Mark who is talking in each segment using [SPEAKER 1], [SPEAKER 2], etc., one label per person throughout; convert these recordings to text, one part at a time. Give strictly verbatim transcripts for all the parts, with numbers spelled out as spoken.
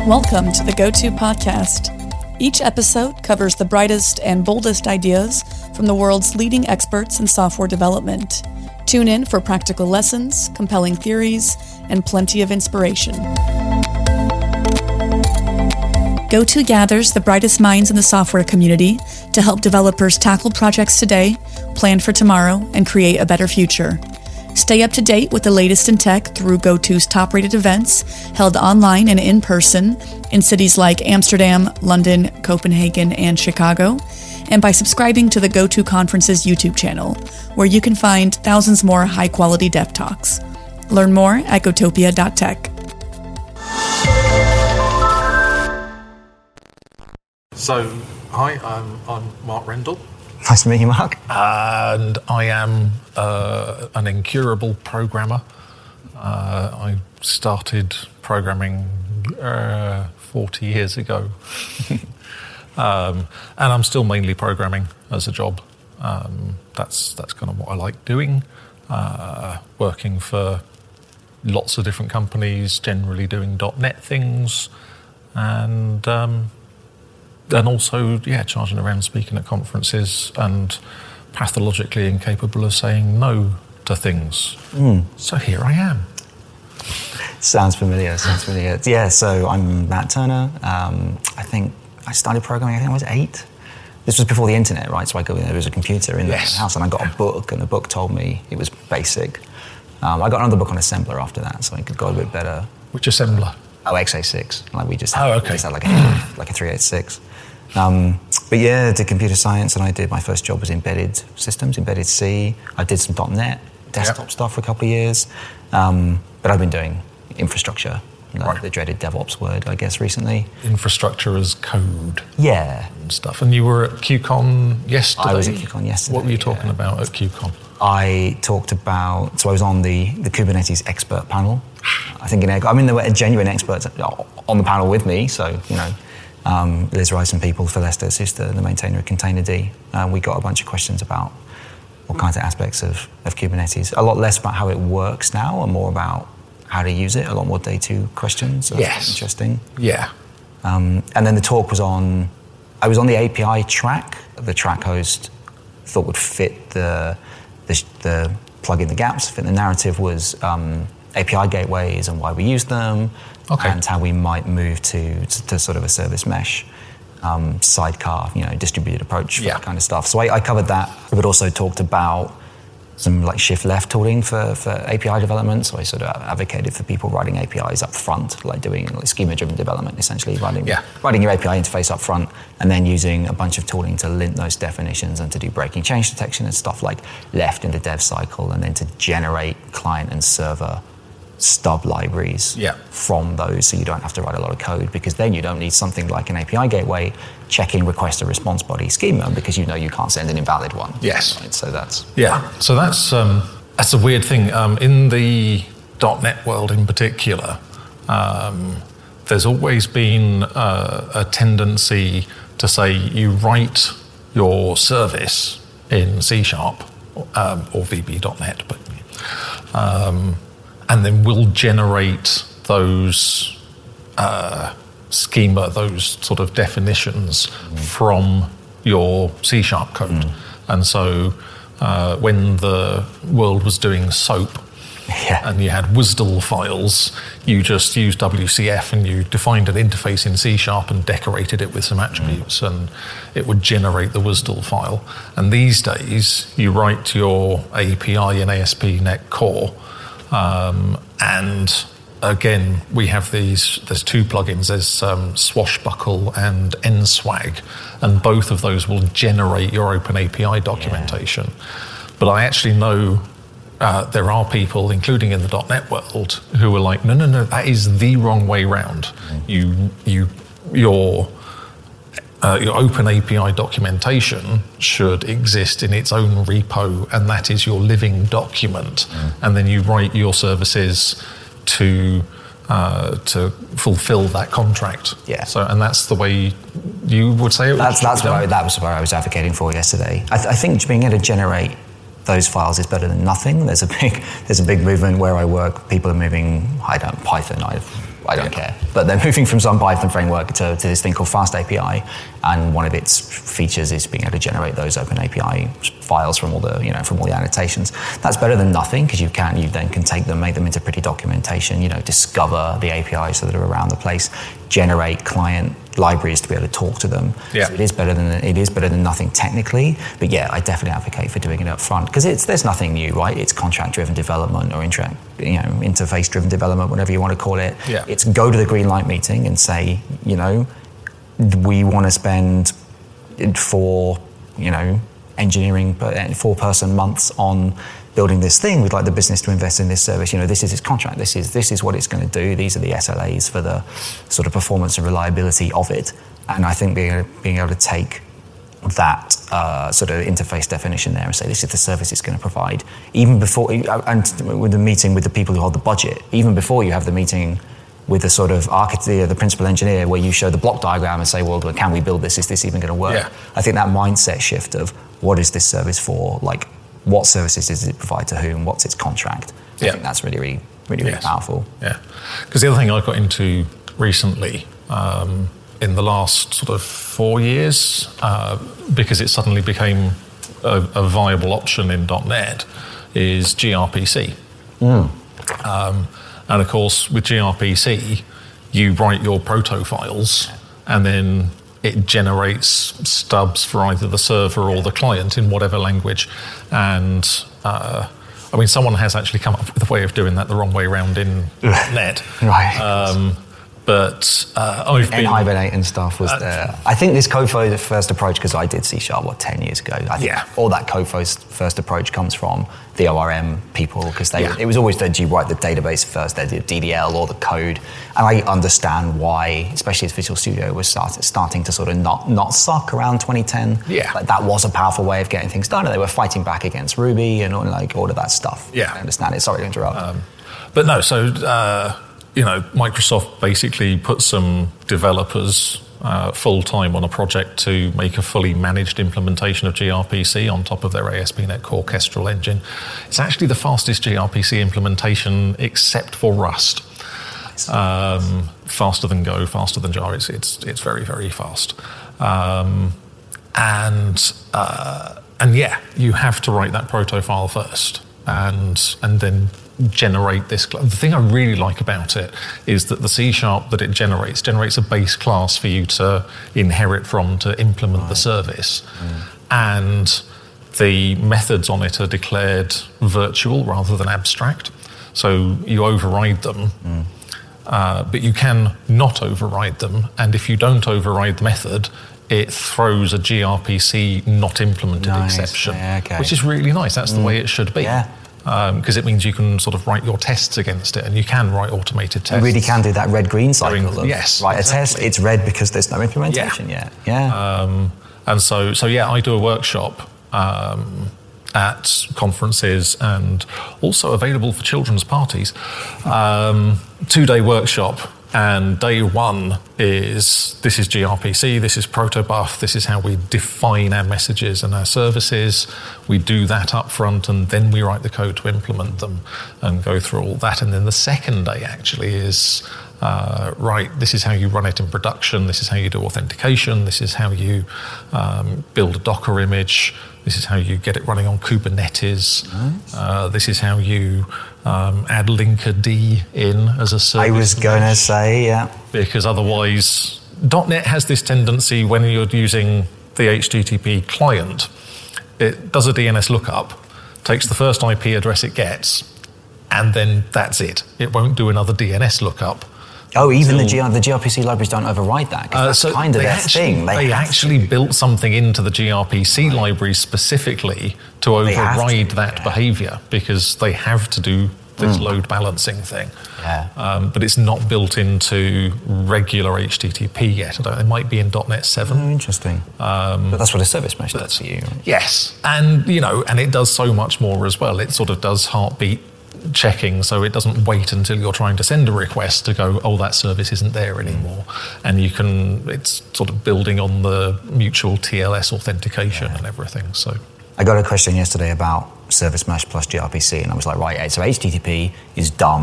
[SPEAKER 1] Welcome to the Go-To Podcast. Each episode covers the brightest and boldest ideas from the world's leading experts in software development. Tune in for practical lessons, compelling theories, and plenty of inspiration. Go-To gathers the brightest minds in the software community to help developers tackle projects today, plan for tomorrow, and create a better future. Stay up to date with the latest in tech through Go-To's top-rated events held online and in person in cities like Amsterdam, London, Copenhagen, and Chicago, and by subscribing to the Go-To Conference's YouTube channel, where you can find thousands more high-quality dev talks. Learn more at gotopia dot tech.
[SPEAKER 2] So, hi, I'm, I'm Mark Rendell.
[SPEAKER 3] Nice to meet you, Mark.
[SPEAKER 2] And I am uh, an incurable programmer. Uh, I started programming uh, forty years ago. um, and I'm still mainly programming as a job. Um, that's that's kind of what I like doing. Uh, working for lots of different companies, generally doing .NET things. And... Um, And also, yeah, charging around speaking at conferences and pathologically incapable of saying no to things. Mm. So here I am.
[SPEAKER 3] Sounds familiar, sounds familiar. Yeah, so I'm Matt Turner. Um, I think I started programming, I think I was eight. This was before the internet, right? So I go, there was a computer in
[SPEAKER 2] yes.
[SPEAKER 3] the house and I got a book, and the book told me it was basic. Um, I got another book on assembler after that, so I could go a bit better.
[SPEAKER 2] Which assembler?
[SPEAKER 3] Oh, x eighty-six. Like we just had,
[SPEAKER 2] oh, okay.
[SPEAKER 3] we just had like a like a three eighty-six. Um, but yeah, I did computer science, and I did my first job was embedded systems, embedded C. I did some .NET desktop yep. stuff for a couple of years, um, but I've been doing infrastructure, like right. the dreaded DevOps word, I guess, recently.
[SPEAKER 2] Infrastructure as code.
[SPEAKER 3] Yeah.
[SPEAKER 2] And stuff. And you were at KubeCon yesterday.
[SPEAKER 3] I was at KubeCon yesterday.
[SPEAKER 2] What were you talking
[SPEAKER 3] yeah.
[SPEAKER 2] about at KubeCon?
[SPEAKER 3] I talked about, so I was on the, the Kubernetes expert panel. I think, in, I mean, there were genuine experts on the panel with me, so, you know, um, Liz Rice and people, Celeste Sister, the maintainer of Containerd. Uh, we got a bunch of questions about all kinds of aspects of, of Kubernetes. A lot less about how it works now and more about how to use it, a lot more day two questions. So
[SPEAKER 2] yes.
[SPEAKER 3] Interesting.
[SPEAKER 2] Yeah.
[SPEAKER 3] Um, and then the talk was on, I was on the A P I track. The track host thought would fit the, the, the plug in the gaps, fit the narrative was um, A P I gateways and why we use them, okay. and how we might move to, to, to sort of a service mesh, um, sidecar, you know, distributed approach,
[SPEAKER 2] yeah.
[SPEAKER 3] that kind of stuff. So I, I covered that, but also talked about some like shift left tooling for, for A P I development. So I sort of advocated for people writing A P Is up front, like doing like schema-driven development, essentially writing,
[SPEAKER 2] yeah.
[SPEAKER 3] writing your A P I interface up front, and then using a bunch of tooling to lint those definitions and to do breaking change detection and stuff like left in the dev cycle, and then to generate client and server stub libraries
[SPEAKER 2] yeah.
[SPEAKER 3] from those, so you don't have to write a lot of code, because then you don't need something like an A P I gateway checking request and response body schema, because you know you can't send an invalid one.
[SPEAKER 2] Yes.
[SPEAKER 3] Right? So that's
[SPEAKER 2] yeah. So that's um, that's a weird thing um, in the .NET world in particular. Um, there's always been uh, a tendency to say you write your service in C Sharp um, or V B dot net, but. Um, and then we'll generate those uh, schema, those sort of definitions mm. from your C Sharp code. Mm. And so uh, when the world was doing SOAP,
[SPEAKER 3] yeah.
[SPEAKER 2] and you had W S D L files, you just used W C F and you defined an interface in C Sharp and decorated it with some attributes, mm. and it would generate the W S D L file. And these days, you write your A P I in A S P dot NET Core, Um, and again, we have these, there's two plugins, there's um, Swashbuckle and N SWAG, and both of those will generate your open A P I documentation. Yeah. But I actually know uh, there are people, including in the .NET world, who are like, no, no, no, that is the wrong way round. Mm. You, you, your, Uh, your open A P I documentation should exist in its own repo, and that is your living document. Mm. And then you write your services to uh, to fulfill that contract.
[SPEAKER 3] Yeah.
[SPEAKER 2] So, and that's the way you would say it.
[SPEAKER 3] That's that's what I, that was what I was advocating for yesterday. I, th- I think being able to generate those files is better than nothing. There's a big there's a big movement where I work. People are moving. I don't Python. I've I don't
[SPEAKER 2] Yeah.
[SPEAKER 3] care. But they're moving from some Python framework to, to this thing called Fast A P I, and one of its features is being able to generate those open A P I files from all the, you know, from all the annotations. That's better than nothing, because you can, you then can take them, make them into pretty documentation, you know, discover the A P Is that are around the place, generate client libraries to be able to talk to them.
[SPEAKER 2] Yeah.
[SPEAKER 3] So it is better than it is better than nothing technically. But yeah, I definitely advocate for doing it up front, because it's there's nothing new, right? It's contract-driven development or interact, you know, interface-driven development, whatever you want to call it.
[SPEAKER 2] Yeah.
[SPEAKER 3] It's go to the green light meeting and say, you know, we want to spend four, you know, engineering four person months on building this thing. We'd like the business to invest in this service. You know, this is its contract. This is this is what it's going to do. These are the S L As for the sort of performance and reliability of it. And I think being able, being able to take that uh, sort of interface definition there and say this is the service it's going to provide, even before, and with the meeting with the people who hold the budget, even before you have the meeting with the sort of architect, the principal engineer, where you show the block diagram and say, well, can we build this? Is this even going to work?
[SPEAKER 2] Yeah.
[SPEAKER 3] I think that mindset shift of what is this service for? Like, what services does it provide to whom? What's its contract? I
[SPEAKER 2] Yeah.
[SPEAKER 3] think that's really, really, really, really
[SPEAKER 2] Yes.
[SPEAKER 3] powerful.
[SPEAKER 2] Yeah, because the other thing I got into recently, um, in the last sort of four years, uh, because it suddenly became a, a viable option in .NET, is gRPC.
[SPEAKER 3] Mm.
[SPEAKER 2] Um, and of course, with gRPC, you write your proto files, and then it generates stubs for either the server or the client in whatever language. And uh, I mean, someone has actually come up with a way of doing that the wrong way around in .NET.
[SPEAKER 3] Right.
[SPEAKER 2] Um, but uh, I've been...
[SPEAKER 3] N-hibernate and stuff was
[SPEAKER 2] Uh,
[SPEAKER 3] there. I think this CoFo first approach, because I did C Sharp, what, ten years ago? I think
[SPEAKER 2] Yeah.
[SPEAKER 3] all that CoFo's first approach comes from the O R M people, because they
[SPEAKER 2] Yeah.
[SPEAKER 3] it was always that you write the database first, they did D D L or the code. And I understand why, especially as Visual Studio was start, starting to sort of not, not suck around twenty ten.
[SPEAKER 2] Yeah.
[SPEAKER 3] Like that was a powerful way of getting things done, and they were fighting back against Ruby and all, like, all of that stuff.
[SPEAKER 2] Yeah.
[SPEAKER 3] I understand it. Sorry to interrupt.
[SPEAKER 2] Um, but no, so, uh, you know, Microsoft basically put some developers uh, full-time on a project to make a fully managed implementation of gRPC on top of their A S P dot NET Core Kestrel engine. It's actually the fastest gRPC implementation except for Rust. Um, faster than Go, faster than Java. It's it's, it's very, very fast. Um, and uh, and yeah, you have to write that proto file first, and and then generate this. The thing I really like about it is that the C Sharp that it generates generates a base class for you to inherit from to implement right. the service, mm. and the methods on it are declared virtual rather than abstract. So you override them. Mm. Uh, but you can not override them, and if you don't override the method, it throws a gRPC not implemented
[SPEAKER 3] nice.
[SPEAKER 2] exception,
[SPEAKER 3] yeah, okay.
[SPEAKER 2] which is really nice. That's mm. the way it should be.
[SPEAKER 3] Yeah.
[SPEAKER 2] Because um, it means you can sort of write your tests against it, and you can write automated tests.
[SPEAKER 3] You really can do that red-green cycle.
[SPEAKER 2] Going,
[SPEAKER 3] of,
[SPEAKER 2] yes,
[SPEAKER 3] write
[SPEAKER 2] exactly.
[SPEAKER 3] a test, it's red because there's no implementation
[SPEAKER 2] yeah.
[SPEAKER 3] yet. Yeah.
[SPEAKER 2] Um, and so, so yeah, I do a workshop um, at conferences and also available for children's parties. Um, two-day workshop, and day one is, this is gRPC, this is protobuf, this is how we define our messages and our services. We do that up front, and then we write the code to implement them and go through all that. And then the second day actually is, uh, right, this is how you run it in production, this is how you do authentication, this is how you um, build a Docker image, this is how you get it running on Kubernetes, nice. uh, this is how you um, add Linkerd in as a service.
[SPEAKER 3] I was going to say, yeah.
[SPEAKER 2] Because otherwise, .NET has this tendency when you're using the H T T P client, it does a D N S lookup, takes the first I P address it gets, and then that's it. It won't do another D N S lookup.
[SPEAKER 3] Oh, even the, G- the gRPC libraries don't override that, because uh, that's so kind of their
[SPEAKER 2] actually,
[SPEAKER 3] thing.
[SPEAKER 2] They, they actually to. built something into the gRPC right. library specifically to override to, that yeah. behavior, because they have to do this mm. load balancing thing.
[SPEAKER 3] Yeah.
[SPEAKER 2] Um, but it's not built into regular H T T P yet. I don't, it might be in .NET seven.
[SPEAKER 3] Oh, interesting. Um, but that's what a service mesh does for you. Right?
[SPEAKER 2] Yes, and you know, and it does so much more as well. It sort of does heartbeat checking, so it doesn't wait until you're trying to send a request to go, oh, that service isn't there anymore. And you can, it's sort of building on the mutual T L S authentication yeah. and everything. So
[SPEAKER 3] I got a question yesterday about service mesh plus gRPC, and I was like, right, so H T T P is dumb.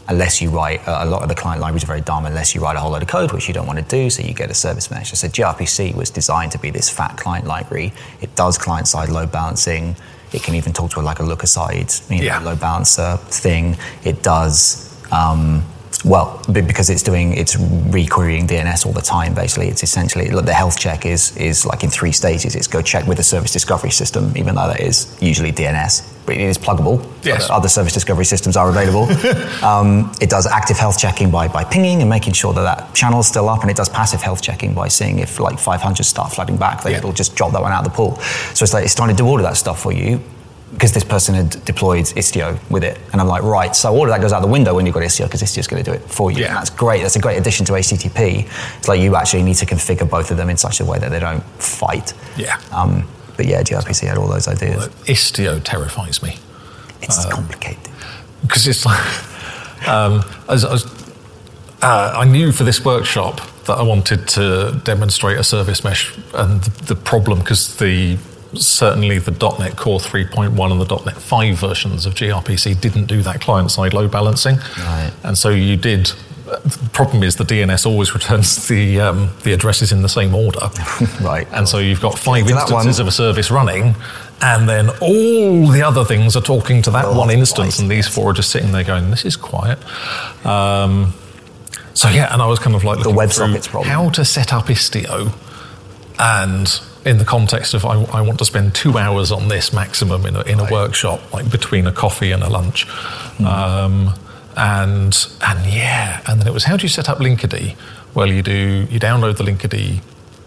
[SPEAKER 3] unless you write, uh, a lot of the client libraries are very dumb, unless you write a whole load of code, which you don't want to do, so you get a service mesh. So gRPC was designed to be this fat client library. It does client-side load balancing. It can even talk to a, like a look-aside you know,
[SPEAKER 2] yeah.
[SPEAKER 3] load balancer thing. It does... Um, Well, because it's doing, it's re-querying D N S all the time, basically. It's essentially, the health check is is like in three stages. It's go check with the service discovery system, even though that is usually D N S. But it is pluggable.
[SPEAKER 2] Yes.
[SPEAKER 3] Other service discovery systems are available. um, it does active health checking by, by pinging and making sure that that channel is still up, and it does passive health checking by seeing if like five hundred start flooding back, then yeah. it'll just drop that one out of the pool. So it's like, it's trying to do all of that stuff for you, because this person had deployed Istio with it. And I'm like, right, so all of that goes out the window when you've got Istio, because Istio's going to do it for you.
[SPEAKER 2] Yeah.
[SPEAKER 3] And that's great. That's a great addition to H T T P. It's like you actually need to configure both of them in such a way that they don't fight.
[SPEAKER 2] Yeah.
[SPEAKER 3] Um, but yeah, gRPC had all those ideas.
[SPEAKER 2] Well, Istio terrifies me.
[SPEAKER 3] It's
[SPEAKER 2] um,
[SPEAKER 3] complicated.
[SPEAKER 2] Because it's like, um, as, as, uh, I knew for this workshop that I wanted to demonstrate a service mesh, and the, the problem, because the certainly the dot net Core three point one and the dot net five versions of gRPC didn't do that client-side load balancing.
[SPEAKER 3] Right.
[SPEAKER 2] And so you did... The problem is the D N S always returns the um, the addresses in the same order.
[SPEAKER 3] Right.
[SPEAKER 2] And so you've got five
[SPEAKER 3] to
[SPEAKER 2] instances of a service running, and then all the other things are talking to that
[SPEAKER 3] Oh,
[SPEAKER 2] one instance,
[SPEAKER 3] right.
[SPEAKER 2] and these four are just sitting there going, this is quiet. Um, so yeah, and I was kind of like
[SPEAKER 3] The
[SPEAKER 2] looking
[SPEAKER 3] WebSockets
[SPEAKER 2] through
[SPEAKER 3] problem.
[SPEAKER 2] how to set up Istio, and in the context of I, I want to spend two hours on this maximum in a, in a
[SPEAKER 3] Right.
[SPEAKER 2] workshop, like between a coffee and a lunch.
[SPEAKER 3] Mm.
[SPEAKER 2] Um, and and yeah, and then it was, how do you set up Linkerd? Well, you do you download the Linkerd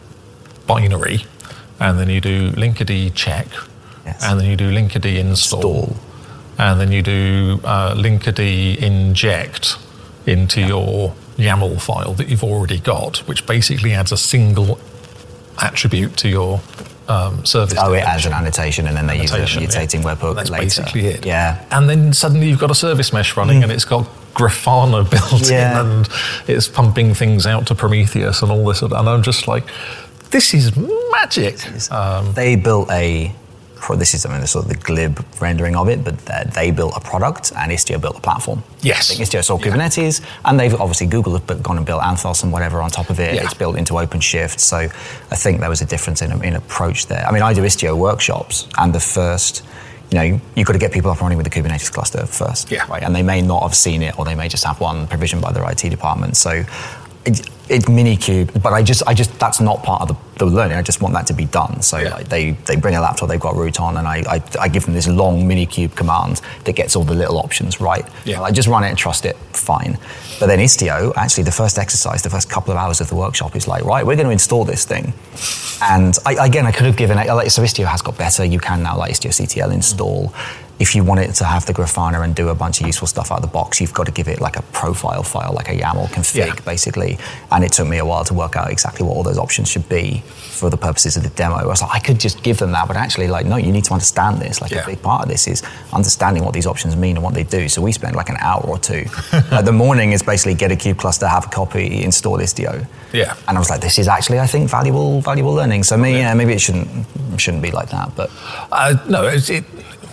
[SPEAKER 2] binary, and then you do Linkerd check,
[SPEAKER 3] Yes.
[SPEAKER 2] and then you do Linkerd install,
[SPEAKER 3] Install.
[SPEAKER 2] and then you do uh, Linkerd inject into
[SPEAKER 3] Yeah.
[SPEAKER 2] your YAML file that you've already got, which basically adds a single attribute to your um, service.
[SPEAKER 3] Oh, it
[SPEAKER 2] definition.
[SPEAKER 3] adds an annotation, and then they use a
[SPEAKER 2] Annotation,
[SPEAKER 3] mutating
[SPEAKER 2] yeah.
[SPEAKER 3] webhook
[SPEAKER 2] That's
[SPEAKER 3] later.
[SPEAKER 2] basically it.
[SPEAKER 3] Yeah.
[SPEAKER 2] And then suddenly you've got a service mesh running,
[SPEAKER 3] Mm.
[SPEAKER 2] and it's got Grafana built
[SPEAKER 3] Yeah.
[SPEAKER 2] in, and it's pumping things out to Prometheus and all this. And I'm just like, this is magic. Um,
[SPEAKER 3] They built a, pro- this is I mean, sort of the glib rendering of it, but they- they built a product, and Istio built a platform.
[SPEAKER 2] Yes.
[SPEAKER 3] I think Istio saw
[SPEAKER 2] Yeah.
[SPEAKER 3] Kubernetes, and they've obviously Google have bu- gone and built Anthos and whatever on top of it.
[SPEAKER 2] Yeah.
[SPEAKER 3] It's built into OpenShift, so I think there was a difference in, in approach there. I mean, I do Istio workshops, and the first, you know, you've got to get people up and running with the Kubernetes cluster first,
[SPEAKER 2] Yeah.
[SPEAKER 3] right? And they may not have seen it, or they may just have one provisioned by their I T department. So it, it's Minikube, but I just, I just, that's not part of the, the learning. I just want that to be done. So
[SPEAKER 2] Yeah.
[SPEAKER 3] like, they, they bring a laptop, they've got root on, and I, I, I give them this long Minikube command that gets all the little options right.
[SPEAKER 2] Yeah.
[SPEAKER 3] I just run it and trust it, fine. But then Istio, actually the first exercise, the first couple of hours of the workshop is like, right, we're going to install this thing. And I, again, I could have given it, like, so Istio has got better. You can now, like Istio C T L install. If you want it to have the Grafana and do a bunch of useful stuff out of the box, you've got to give it like a profile file, like a YAML config,
[SPEAKER 2] Yeah.
[SPEAKER 3] basically. And it took me a while to work out exactly what all those options should be for the purposes of the demo. I was like, I could just give them that, but actually, like, no, you need to understand this. Like,
[SPEAKER 2] Yeah.
[SPEAKER 3] a big part of this is understanding what these options mean and what they do. So we spend like an hour or two. Like, the morning is basically get a kube cluster, have a copy, install Istio.
[SPEAKER 2] Yeah.
[SPEAKER 3] And I was like, this is actually, I think, valuable, valuable learning. So maybe, yeah, maybe it shouldn't, shouldn't be like that, but.
[SPEAKER 2] Uh, no, it, it,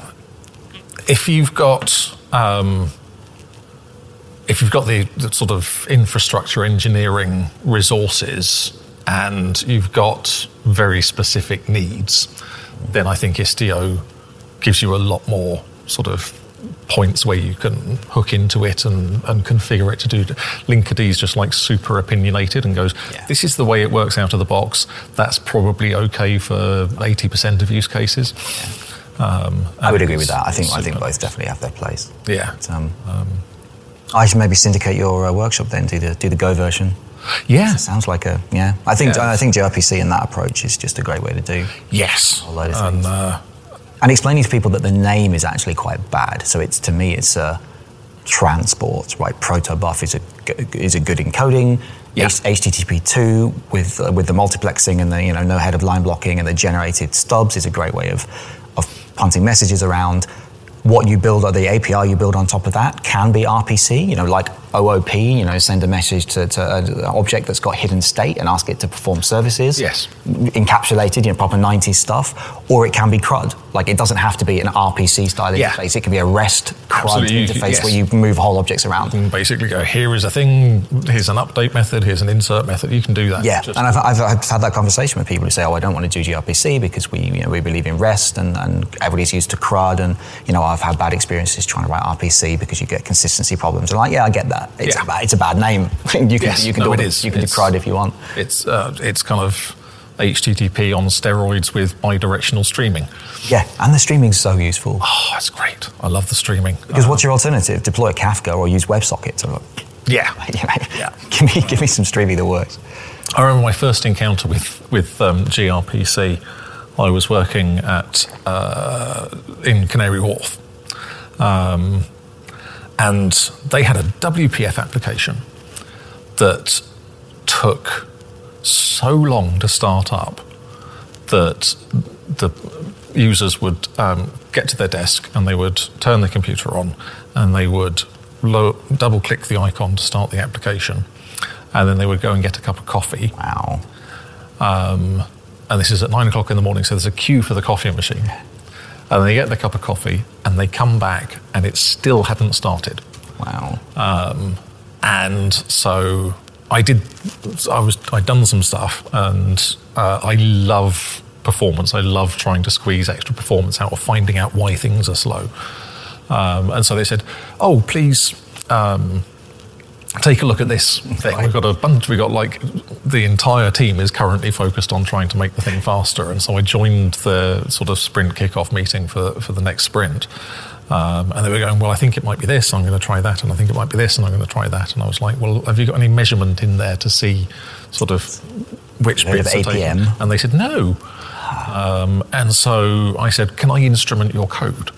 [SPEAKER 2] if you've got um, if you've got the, the sort of infrastructure engineering resources and you've got very specific needs, then I think Istio gives you a lot more sort of points where you can hook into it and, and configure it to do. Linkerd is just like super opinionated and goes,
[SPEAKER 3] Yeah.
[SPEAKER 2] this is the way it works out of the box. That's probably okay for eighty percent of use cases. Um,
[SPEAKER 3] I would
[SPEAKER 2] and
[SPEAKER 3] agree with
[SPEAKER 2] it's
[SPEAKER 3] that. I think I think
[SPEAKER 2] super-
[SPEAKER 3] both definitely have their place.
[SPEAKER 2] Yeah.
[SPEAKER 3] But, um, I should maybe syndicate your uh, workshop then. Do the do the Go version.
[SPEAKER 2] Yeah.
[SPEAKER 3] It sounds like a yeah. I think
[SPEAKER 2] Yeah.
[SPEAKER 3] I think gRPC and that approach is just a great way to do.
[SPEAKER 2] Yes.
[SPEAKER 3] A load of
[SPEAKER 2] And
[SPEAKER 3] things.
[SPEAKER 2] uh,
[SPEAKER 3] And explaining to people that the name is actually quite bad. So it's to me it's a transport, right? Protobuf is a is a good encoding.
[SPEAKER 2] Yeah.
[SPEAKER 3] H T T P two with uh, with the multiplexing and the you know no head of line blocking and the generated stubs is a great way of of punting messages around. What you build or the A P I you build on top of that can be R P C. You know, like O O P, you know, send a message to, to an object that's got hidden state and ask it to perform services.
[SPEAKER 2] Yes.
[SPEAKER 3] Encapsulated, you know, proper nineties stuff. Or it can be C R U D. Like, it doesn't have to be an R P C style
[SPEAKER 2] yeah.
[SPEAKER 3] interface. It can be a REST C R U D
[SPEAKER 2] Absolutely.
[SPEAKER 3] interface
[SPEAKER 2] Yes.
[SPEAKER 3] where you move whole objects around.
[SPEAKER 2] You can basically go, here is a thing, here's an update method, here's an insert method. You can do that.
[SPEAKER 3] Yeah,
[SPEAKER 2] Just
[SPEAKER 3] and I've, I've, I've had that conversation with people who say, oh, I don't want to do gRPC because we, you know, we believe in REST and, and everybody's used to C R U D, and, you know, I've had bad experiences trying to write R P C because you get consistency problems. And like, yeah, I get that. It's,
[SPEAKER 2] Yeah.
[SPEAKER 3] a, bad, it's a bad name. you can,
[SPEAKER 2] Yes,
[SPEAKER 3] you can,
[SPEAKER 2] no,
[SPEAKER 3] do,
[SPEAKER 2] it
[SPEAKER 3] it,
[SPEAKER 2] is.
[SPEAKER 3] You can
[SPEAKER 2] It's-
[SPEAKER 3] do C R U D if you want.
[SPEAKER 2] It's uh, it's kind of H T T P on steroids with bidirectional streaming.
[SPEAKER 3] Yeah, and the streaming's so useful.
[SPEAKER 2] Oh, that's great. I love the streaming.
[SPEAKER 3] Because
[SPEAKER 2] Uh,
[SPEAKER 3] what's your alternative? Deploy a Kafka or use WebSockets? Or,
[SPEAKER 2] Yeah.
[SPEAKER 3] you know,
[SPEAKER 2] Yeah.
[SPEAKER 3] Give me, give me some streaming that works.
[SPEAKER 2] I remember my first encounter with, with um, gRPC. I was working at uh, in Canary Wharf. Um, and they had a W P F application that took so long to start up that the users would um, get to their desk and they would turn the computer on and they would lo- double click the icon to start the application, and then they would go and get a cup of coffee.
[SPEAKER 3] Wow.
[SPEAKER 2] Um, and this is at nine o'clock in the morning, so there's a queue for the coffee machine. And they get the cup of coffee and they come back and it still hadn't started.
[SPEAKER 3] Wow.
[SPEAKER 2] Um, and so I did, I was, I'd done some stuff, and uh, I love performance. I love trying to squeeze extra performance out of finding out why things are slow. Um, and so they said, oh, please um, take a look at this thing. We've got a bunch, we've got like, the entire team is currently focused on trying to make the thing faster. And so I joined the sort of sprint kickoff meeting for, for the next sprint. Um, and they were going, well, I think it might be this, I'm going to try that, and I think it might be this, and I'm going to try that. And I was like, well, have you got any measurement in there to see sort of which
[SPEAKER 3] Bit of
[SPEAKER 2] bits are
[SPEAKER 3] A P M?
[SPEAKER 2] taken? And they said, no. Um, and so I said, can I instrument your code?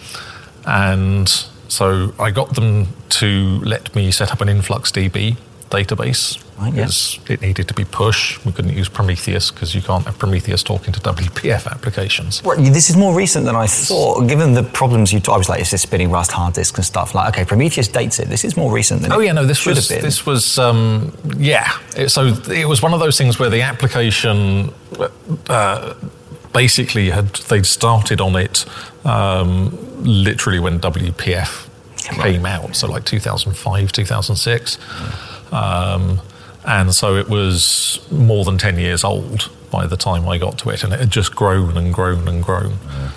[SPEAKER 2] And so I got them to let me set up an InfluxDB database,
[SPEAKER 3] Right, yeah.
[SPEAKER 2] because it needed to be push. We couldn't use Prometheus because you can't have Prometheus talking to W P F applications.
[SPEAKER 3] Right, this is more recent than I thought, given the problems you. T- I was like, it's just spinning Rust hard disks and stuff. Like, okay, Prometheus dates it. This is more recent than.
[SPEAKER 2] Oh
[SPEAKER 3] it
[SPEAKER 2] yeah, no, this
[SPEAKER 3] should
[SPEAKER 2] was
[SPEAKER 3] have been.
[SPEAKER 2] this was um, yeah. It, so it was one of those things where the application uh, basically had they'd started on it um, literally when W P F came out, so like two thousand five, two thousand six. Um, and so it was more than ten years old by the time I got to it, and it had just grown and grown and grown.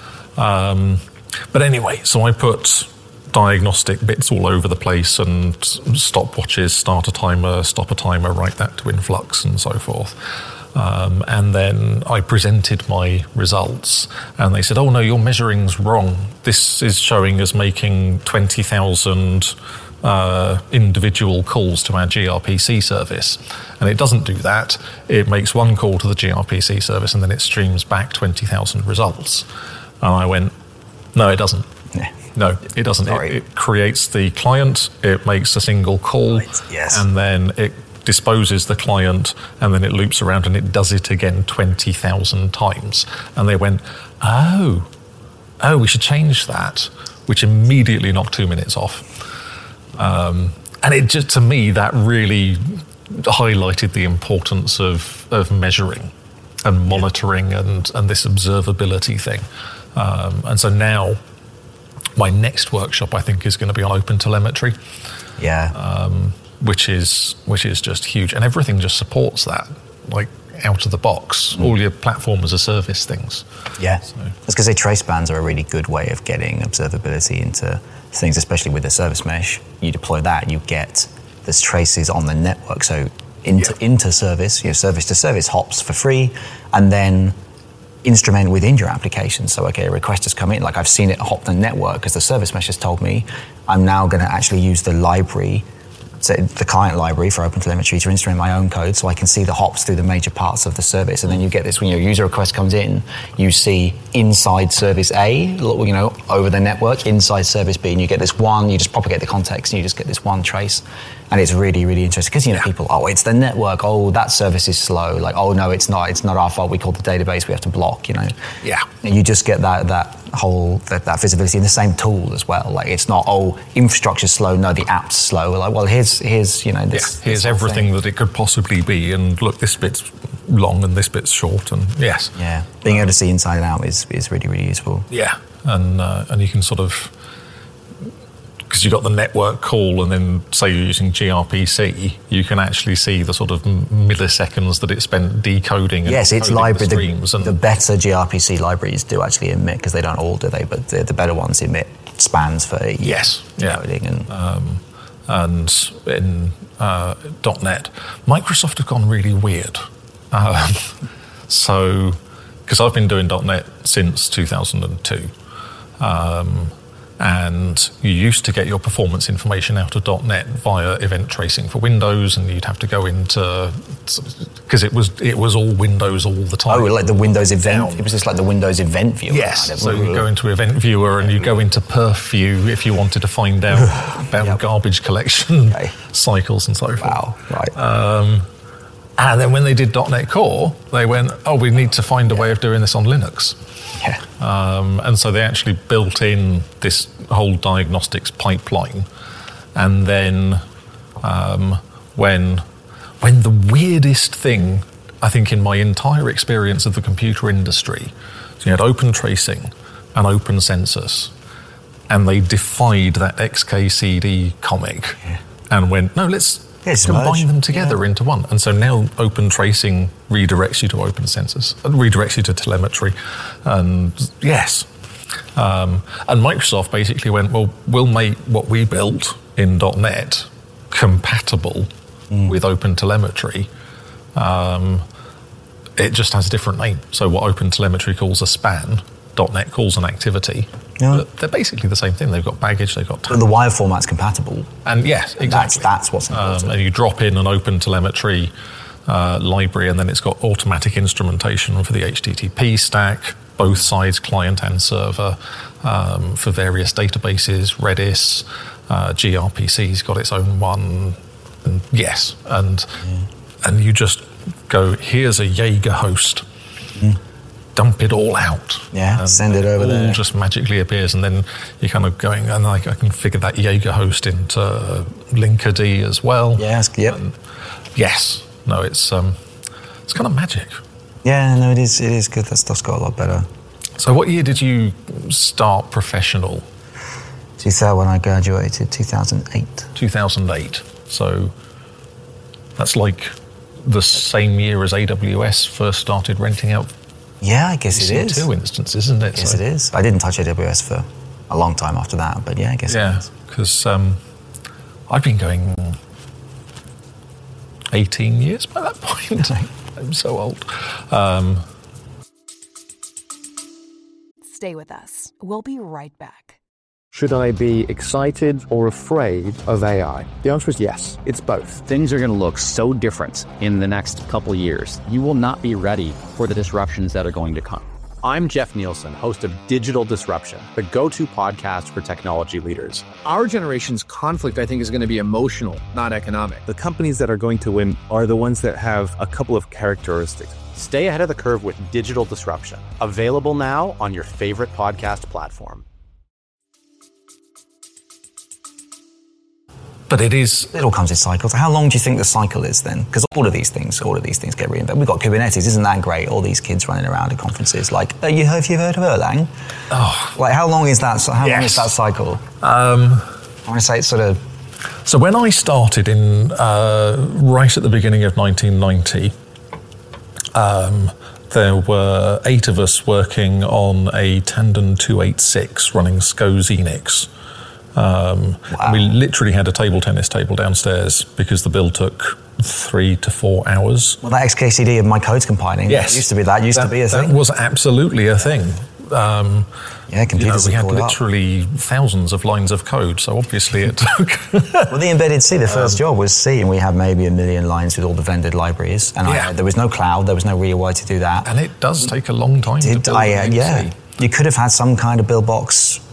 [SPEAKER 2] Um, but anyway, so I put diagnostic bits all over the place and stopwatches, start a timer, stop a timer, write that to Influx and so forth. Um, and then I presented my results, and they said, oh no, your measuring's wrong. This is showing as making twenty thousand uh, individual calls to our gRPC service. And it doesn't do that. It makes one call to the gRPC service and then it streams back twenty thousand results. And I went, no, it doesn't.
[SPEAKER 3] Yeah.
[SPEAKER 2] No, it doesn't. It, it creates the client, it makes a single call,
[SPEAKER 3] Right, yes.
[SPEAKER 2] and then it disposes the client, and then it loops around and it does it again twenty thousand times. And they went, oh, oh, we should change that, which immediately knocked two minutes off. Um, and it just, to me, that really highlighted the importance of, of measuring and monitoring and, and this observability thing. Um, and so now my next workshop, I think, is going to be on OpenTelemetry.
[SPEAKER 3] Yeah.
[SPEAKER 2] Um, which is which is just huge, and everything just supports that, like out of the box. Mm. All your platform as a service things.
[SPEAKER 3] Yeah,
[SPEAKER 2] so.
[SPEAKER 3] That's because they trace bands are a really good way of getting observability into things, especially with the service mesh. You deploy that, you get there's traces on the network, so inter, yeah. inter-service, you know, service to service hops for free, and then instrument within your application. So, okay, a request has come in, like I've seen it hop the network because the service mesh has told me I'm now going to actually use the library, so the client library for OpenTelemetry to instrument my own code so I can see the hops through the major parts of the service. And then you get this, when your user request comes in, you see inside service A, you know, over the network, inside service B, and you get this one, you just propagate the context and you just get this one trace. And it's really, really interesting because, you know, people, oh, it's the network, oh, that service is slow. Like, oh, no, it's not, it's not our fault, we call the database, we have to block, you know.
[SPEAKER 2] Yeah.
[SPEAKER 3] And you just get that, that whole that, that visibility in the same tool as well. Like it's not oh infrastructure's slow, no the app's slow. Like well here's here's you know this,
[SPEAKER 2] yeah, here's
[SPEAKER 3] this
[SPEAKER 2] everything
[SPEAKER 3] thing.
[SPEAKER 2] that it could possibly be, and look, this bit's long and this bit's short, and yes,
[SPEAKER 3] yeah, being able to see inside and out is is really really useful.
[SPEAKER 2] Yeah, and uh, and you can sort of, because you've got the network call, and then say you're using G R P C, you can actually see the sort of milliseconds that it spent decoding. And
[SPEAKER 3] yes, its library.
[SPEAKER 2] The,
[SPEAKER 3] the,
[SPEAKER 2] and
[SPEAKER 3] the better G R P C libraries do actually emit, because they don't all, do they? But the, the better ones emit spans for
[SPEAKER 2] yes,
[SPEAKER 3] decoding.
[SPEAKER 2] Yeah.
[SPEAKER 3] And,
[SPEAKER 2] um, and in uh, .NET, Microsoft have gone really weird. Um, so, because I've been doing .NET since two thousand two. Um, And you used to get your performance information out of .NET via event tracing for Windows, and you'd have to go into, because it was it was all Windows all the time.
[SPEAKER 3] Oh, like the Windows event. It was just like the Windows event viewer.
[SPEAKER 2] Yes. So you go into Event Viewer and you go into Perf View if you wanted to find out about
[SPEAKER 3] Yep.
[SPEAKER 2] garbage collection
[SPEAKER 3] Okay.
[SPEAKER 2] cycles and so forth.
[SPEAKER 3] Wow. Right.
[SPEAKER 2] Um, and then when they did .NET Core, they went, oh, we need to find a way of doing this on Linux.
[SPEAKER 3] yeah.
[SPEAKER 2] Um, and so they actually built in this whole diagnostics pipeline. And then um, when when the weirdest thing, I think, in my entire experience of the computer industry, so you had Open Tracing and Open Census, and they defied that X K C D comic
[SPEAKER 3] Yeah.
[SPEAKER 2] and went, no, let's
[SPEAKER 3] Yes,
[SPEAKER 2] combine
[SPEAKER 3] merge.
[SPEAKER 2] them together
[SPEAKER 3] Yeah.
[SPEAKER 2] into one. And so now Open Tracing redirects you to Open Census, uh, redirects you to telemetry. And yes. Um, and Microsoft basically went, well, we'll make what we built in .NET compatible mm. with Open Telemetry. Um, it just has a different name. So what Open Telemetry calls a span, .NET calls an activity.
[SPEAKER 3] Yeah.
[SPEAKER 2] But they're basically the same thing. They've got baggage, they've got
[SPEAKER 3] But the wire format's compatible.
[SPEAKER 2] and yes, exactly.
[SPEAKER 3] That's, that's what's important.
[SPEAKER 2] Um, and you drop in an Open Telemetry uh, library, and then it's got automatic instrumentation for the H T T P stack, both sides, client and server, um, for various databases, Redis, uh, G R P C's got its own one. And yes, and
[SPEAKER 3] yeah.
[SPEAKER 2] and you just go, here's a Jaeger host. Mm. Dump it all out.
[SPEAKER 3] Yeah,
[SPEAKER 2] and
[SPEAKER 3] send it over
[SPEAKER 2] all
[SPEAKER 3] there.
[SPEAKER 2] All just magically appears, and then you're kind of going, and I, I can figure that Jaeger host into Linkerd as well.
[SPEAKER 3] Yes, yep.
[SPEAKER 2] And yes, no, it's um, it's kind of magic.
[SPEAKER 3] Yeah, no, it is. It is good. That stuff's got a lot better.
[SPEAKER 2] So, what year did you start professional?
[SPEAKER 3] two thousand when I graduated, two thousand eight.
[SPEAKER 2] two thousand eight. So that's like the same year as A W S first started renting out.
[SPEAKER 3] Yeah, I guess it is.
[SPEAKER 2] Two instances, isn't it?
[SPEAKER 3] Yes,
[SPEAKER 2] so,
[SPEAKER 3] it is. I didn't touch A W S for a long time after that, but yeah, I guess
[SPEAKER 2] yeah,
[SPEAKER 3] it is.
[SPEAKER 2] because um, I've been going eighteen years by that point. I'm so old. Um,
[SPEAKER 4] Stay with us. We'll be right back.
[SPEAKER 5] Should I be excited or afraid of A I? The answer is yes. It's both.
[SPEAKER 6] Things are going to look so different in the next couple years. You will not be ready for the disruptions that are going to come.
[SPEAKER 5] I'm Jeff Nielsen, host of Digital Disruption, the go-to podcast for technology leaders.
[SPEAKER 7] Our generation's conflict, I think, is going to be emotional, not economic.
[SPEAKER 8] The companies that are going to win are the ones that have a couple of characteristics.
[SPEAKER 5] Stay ahead of the curve with Digital Disruption. Available now on your favorite podcast platform.
[SPEAKER 2] but it is.
[SPEAKER 3] It all comes in cycles. How long do you think the cycle is then? Because all of these things, all of these things get reinvented. We've got Kubernetes, isn't that great? All these kids running around at conferences, like, uh, you have you heard of Erlang?
[SPEAKER 2] Oh,
[SPEAKER 3] Like, how long is that? How
[SPEAKER 2] yes.
[SPEAKER 3] long is that cycle?
[SPEAKER 2] Um,
[SPEAKER 3] I want to say it's sort of.
[SPEAKER 2] So when I started in uh, right at the beginning of nineteen ninety, um, there were eight of us working on a Tandem two eighty-six running SCO Xenix. Um,
[SPEAKER 3] Wow.
[SPEAKER 2] and we literally had a table tennis table downstairs because the build took three to four hours.
[SPEAKER 3] Well, that X K C D of my code's compiling.
[SPEAKER 2] Yes.
[SPEAKER 3] It used to be that. Used
[SPEAKER 2] that,
[SPEAKER 3] to be a
[SPEAKER 2] that
[SPEAKER 3] thing.
[SPEAKER 2] was absolutely a thing. Um,
[SPEAKER 3] Yeah,
[SPEAKER 2] you know,
[SPEAKER 3] computers
[SPEAKER 2] we
[SPEAKER 3] have
[SPEAKER 2] had
[SPEAKER 3] caught up.
[SPEAKER 2] literally thousands of lines of code, so obviously it took.
[SPEAKER 3] Well, the embedded C, the first
[SPEAKER 2] Um,
[SPEAKER 3] job was C, and we had maybe a million lines with all the vended libraries. And
[SPEAKER 2] Yeah.
[SPEAKER 3] I, there was no cloud, there was no real way to do that.
[SPEAKER 2] And it does take a long time to
[SPEAKER 3] Did
[SPEAKER 2] build
[SPEAKER 3] I,
[SPEAKER 2] an
[SPEAKER 3] uh,
[SPEAKER 2] M C.
[SPEAKER 3] yeah. You could have had some kind of build box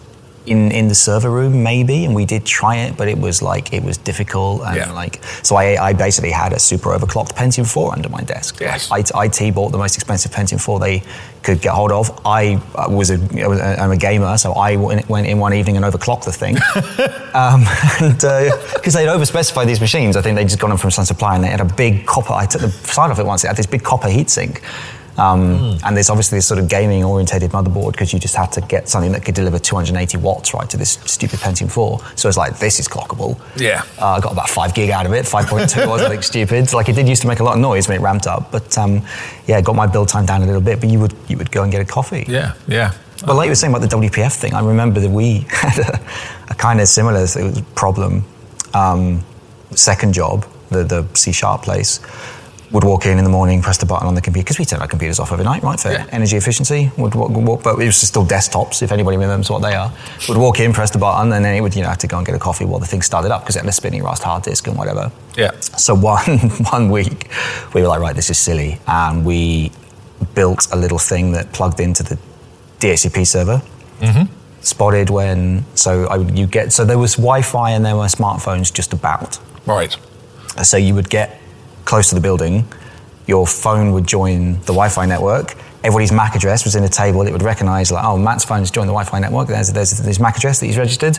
[SPEAKER 3] in, in the server room, maybe, and we did try it, but it was like it was difficult, and
[SPEAKER 2] Yeah.
[SPEAKER 3] like so. I, I basically had a super overclocked Pentium four under my desk.
[SPEAKER 2] Yes.
[SPEAKER 3] I, I T bought the most expensive Pentium four they could get hold of. I was a I was a, I'm a gamer, so I went in one evening and overclocked the thing, um, and because uh, they'd overspecified these machines. I think they just got them from some supplier, and they had a big copper. I took the side off it once. It had this big copper heatsink. Um, mm. And there's obviously this sort of gaming-orientated motherboard because you just had to get something that could deliver two hundred eighty watts, right, to this stupid Pentium four. So it's like, this is clockable.
[SPEAKER 2] Yeah.
[SPEAKER 3] Uh, I got about five gig out of it, five point two was, I think, stupid. Like, it did used to make a lot of noise when it ramped up. But, um, yeah, got my build time down a little bit. But you would you would go and get a coffee.
[SPEAKER 2] Yeah, yeah.
[SPEAKER 3] Well, like you were saying about the W P F thing, I remember that we had a, a kind of similar problem. Um, second job, the, the C-sharp place, would walk in in the morning, press the button on the computer, because we turned our computers off overnight, right, for
[SPEAKER 2] yeah.
[SPEAKER 3] energy efficiency. Would walk, walk, but it was still desktops, if anybody remembers what they are. Would walk in, press the button, and then it would, you know, have to go and get a coffee while the thing started up, because it had a spinning Rust hard disk and whatever.
[SPEAKER 2] Yeah.
[SPEAKER 3] So one one week, we were like, right, this is silly, and we built a little thing that plugged into the D H C P server. Mm-hmm. Spotted when, so I would, you get, so there was Wi-Fi and there were smartphones just about.
[SPEAKER 2] Right.
[SPEAKER 3] So you would get close to the building, your phone would join the Wi-Fi network, everybody's M A C address was in a table, it would recognize, like, oh, Matt's phone's joined the Wi-Fi network, there's, there's this M A C address that he's registered,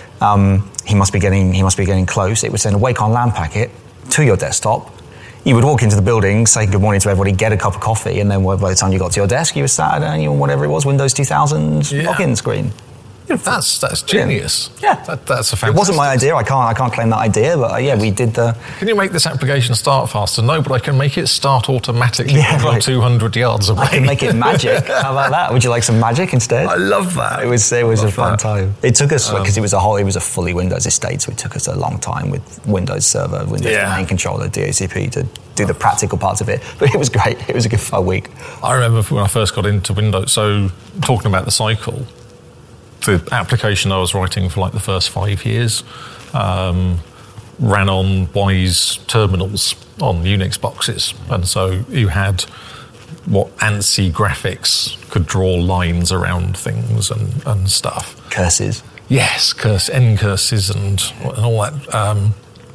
[SPEAKER 3] um, he must be getting he must be getting close. It would send a Wacom LAN packet to your desktop. You would walk into the building, say good morning to everybody, get a cup of coffee, and then by the time you got to your desk, you were sat at your whatever it was, Windows two thousand yeah. login screen.
[SPEAKER 2] That's that's genius.
[SPEAKER 3] Yeah,
[SPEAKER 2] that, that's a fantastic.
[SPEAKER 3] It wasn't my idea. I can't I can't claim that idea, but uh, yeah, we did the.
[SPEAKER 2] Can you make this application start faster? No, but I can make it start automatically
[SPEAKER 3] yeah,
[SPEAKER 2] when
[SPEAKER 3] right.
[SPEAKER 2] you're two hundred yards away.
[SPEAKER 3] I can make it magic. How about that? Would you like some magic instead?
[SPEAKER 2] I love that.
[SPEAKER 3] It was it was
[SPEAKER 2] love
[SPEAKER 3] a fun
[SPEAKER 2] that.
[SPEAKER 3] time. It took us because
[SPEAKER 2] Um,
[SPEAKER 3] it was a whole it was a fully Windows estate, so it took us a long time with Windows Server, Windows
[SPEAKER 2] Yeah.
[SPEAKER 3] Domain Controller, D H C P to do the practical parts of it. But it was great. It was a good fun week.
[SPEAKER 2] I remember when I first got into Windows. So talking about the cycle. The application I was writing for like the first five years um, ran on Wise terminals on Unix boxes. And so you had what ANSI graphics could draw lines around things and, and stuff.
[SPEAKER 3] Curses.
[SPEAKER 2] Yes, curse, N curses and, and all that. Um,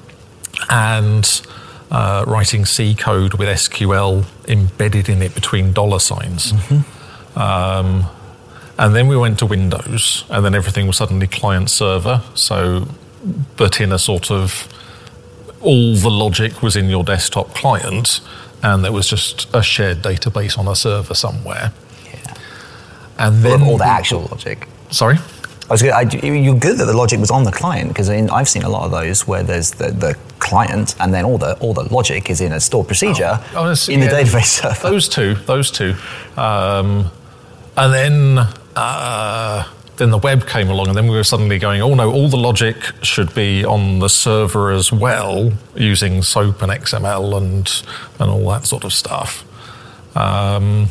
[SPEAKER 2] and uh, writing C code with S Q L embedded in it between dollar signs. Mm-hmm. Um, And then we went to Windows, and then everything was suddenly client-server. So, but in a sort of, all the logic was in your desktop client, and there was just a shared database on a server somewhere.
[SPEAKER 3] Yeah.
[SPEAKER 2] And then
[SPEAKER 3] all the actual logic.
[SPEAKER 2] Sorry?
[SPEAKER 3] I was good. I, you're good that the logic was on the client, because I've seen a lot of those where there's the, the client, and then all the all the logic is in a stored procedure
[SPEAKER 2] oh, honestly,
[SPEAKER 3] in the
[SPEAKER 2] yeah,
[SPEAKER 3] database server.
[SPEAKER 2] Those two, those two, um, and then. Uh, then the web came along, and then we were suddenly going, oh no, all the logic should be on the server as well, using SOAP and X M L and and all that sort of stuff. Um,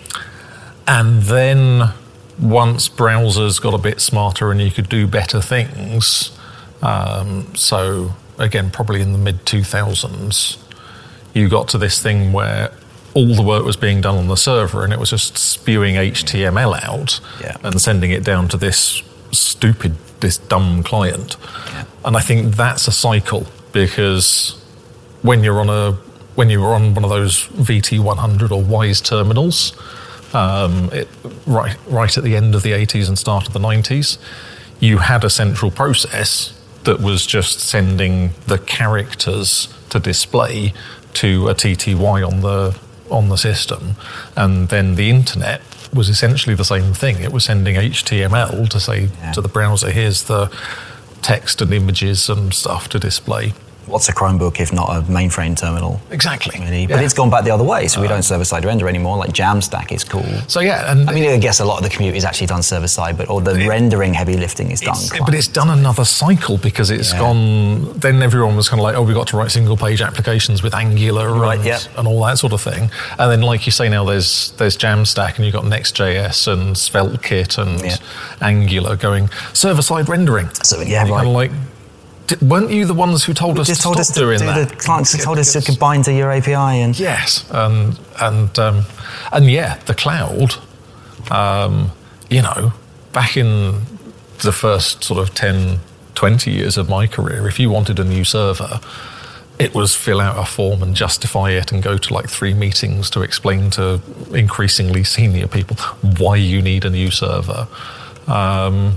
[SPEAKER 2] and then once browsers got a bit smarter and you could do better things, um, so again, probably in the mid two thousands, you got to this thing where all the work was being done on the server, and it was just spewing H T M L out
[SPEAKER 3] yeah.
[SPEAKER 2] and sending it down to this stupid, this dumb client. Yeah. And I think that's a cycle, because when you're on a when you were on one of those V T one hundred or Wise terminals, um, it, right right at the end of the eighties and start of the nineties, you had a central process that was just sending the characters to display to a T T Y on the on the system, and then the internet was essentially the same thing. It was sending H T M L to say yeah. to the browser, here's the text and images and stuff to display.
[SPEAKER 3] What's a Chromebook if not a mainframe terminal?
[SPEAKER 2] Exactly.
[SPEAKER 3] Really.
[SPEAKER 2] Yeah.
[SPEAKER 3] But it's gone back the other way, so we don't server-side render anymore. Like Jamstack is cool.
[SPEAKER 2] So yeah, and
[SPEAKER 3] I mean, I guess a lot of the commute is actually done server-side, but all the it, rendering heavy lifting is done. Client.
[SPEAKER 2] But it's done another cycle, because it's yeah. gone. Then everyone was kind of like, oh, we got to write single-page applications with Angular
[SPEAKER 3] right,
[SPEAKER 2] and,
[SPEAKER 3] yeah.
[SPEAKER 2] and all that sort of thing. And then, like you say, now there's there's Jamstack, and you've got Next.js and SvelteKit and yeah. Angular going server-side rendering.
[SPEAKER 3] So yeah,
[SPEAKER 2] right. Kind of like. Did, weren't you the ones who told us
[SPEAKER 3] just
[SPEAKER 2] to
[SPEAKER 3] told
[SPEAKER 2] stop
[SPEAKER 3] us to
[SPEAKER 2] doing
[SPEAKER 3] do
[SPEAKER 2] that?
[SPEAKER 3] The clients told us to combine to your A P I and
[SPEAKER 2] yes, and and um, and yeah, the cloud. Um, you know, back in the first sort of ten, twenty years of my career, if you wanted a new server, it was fill out a form and justify it and go to like three meetings to explain to increasingly senior people why you need a new server. Um,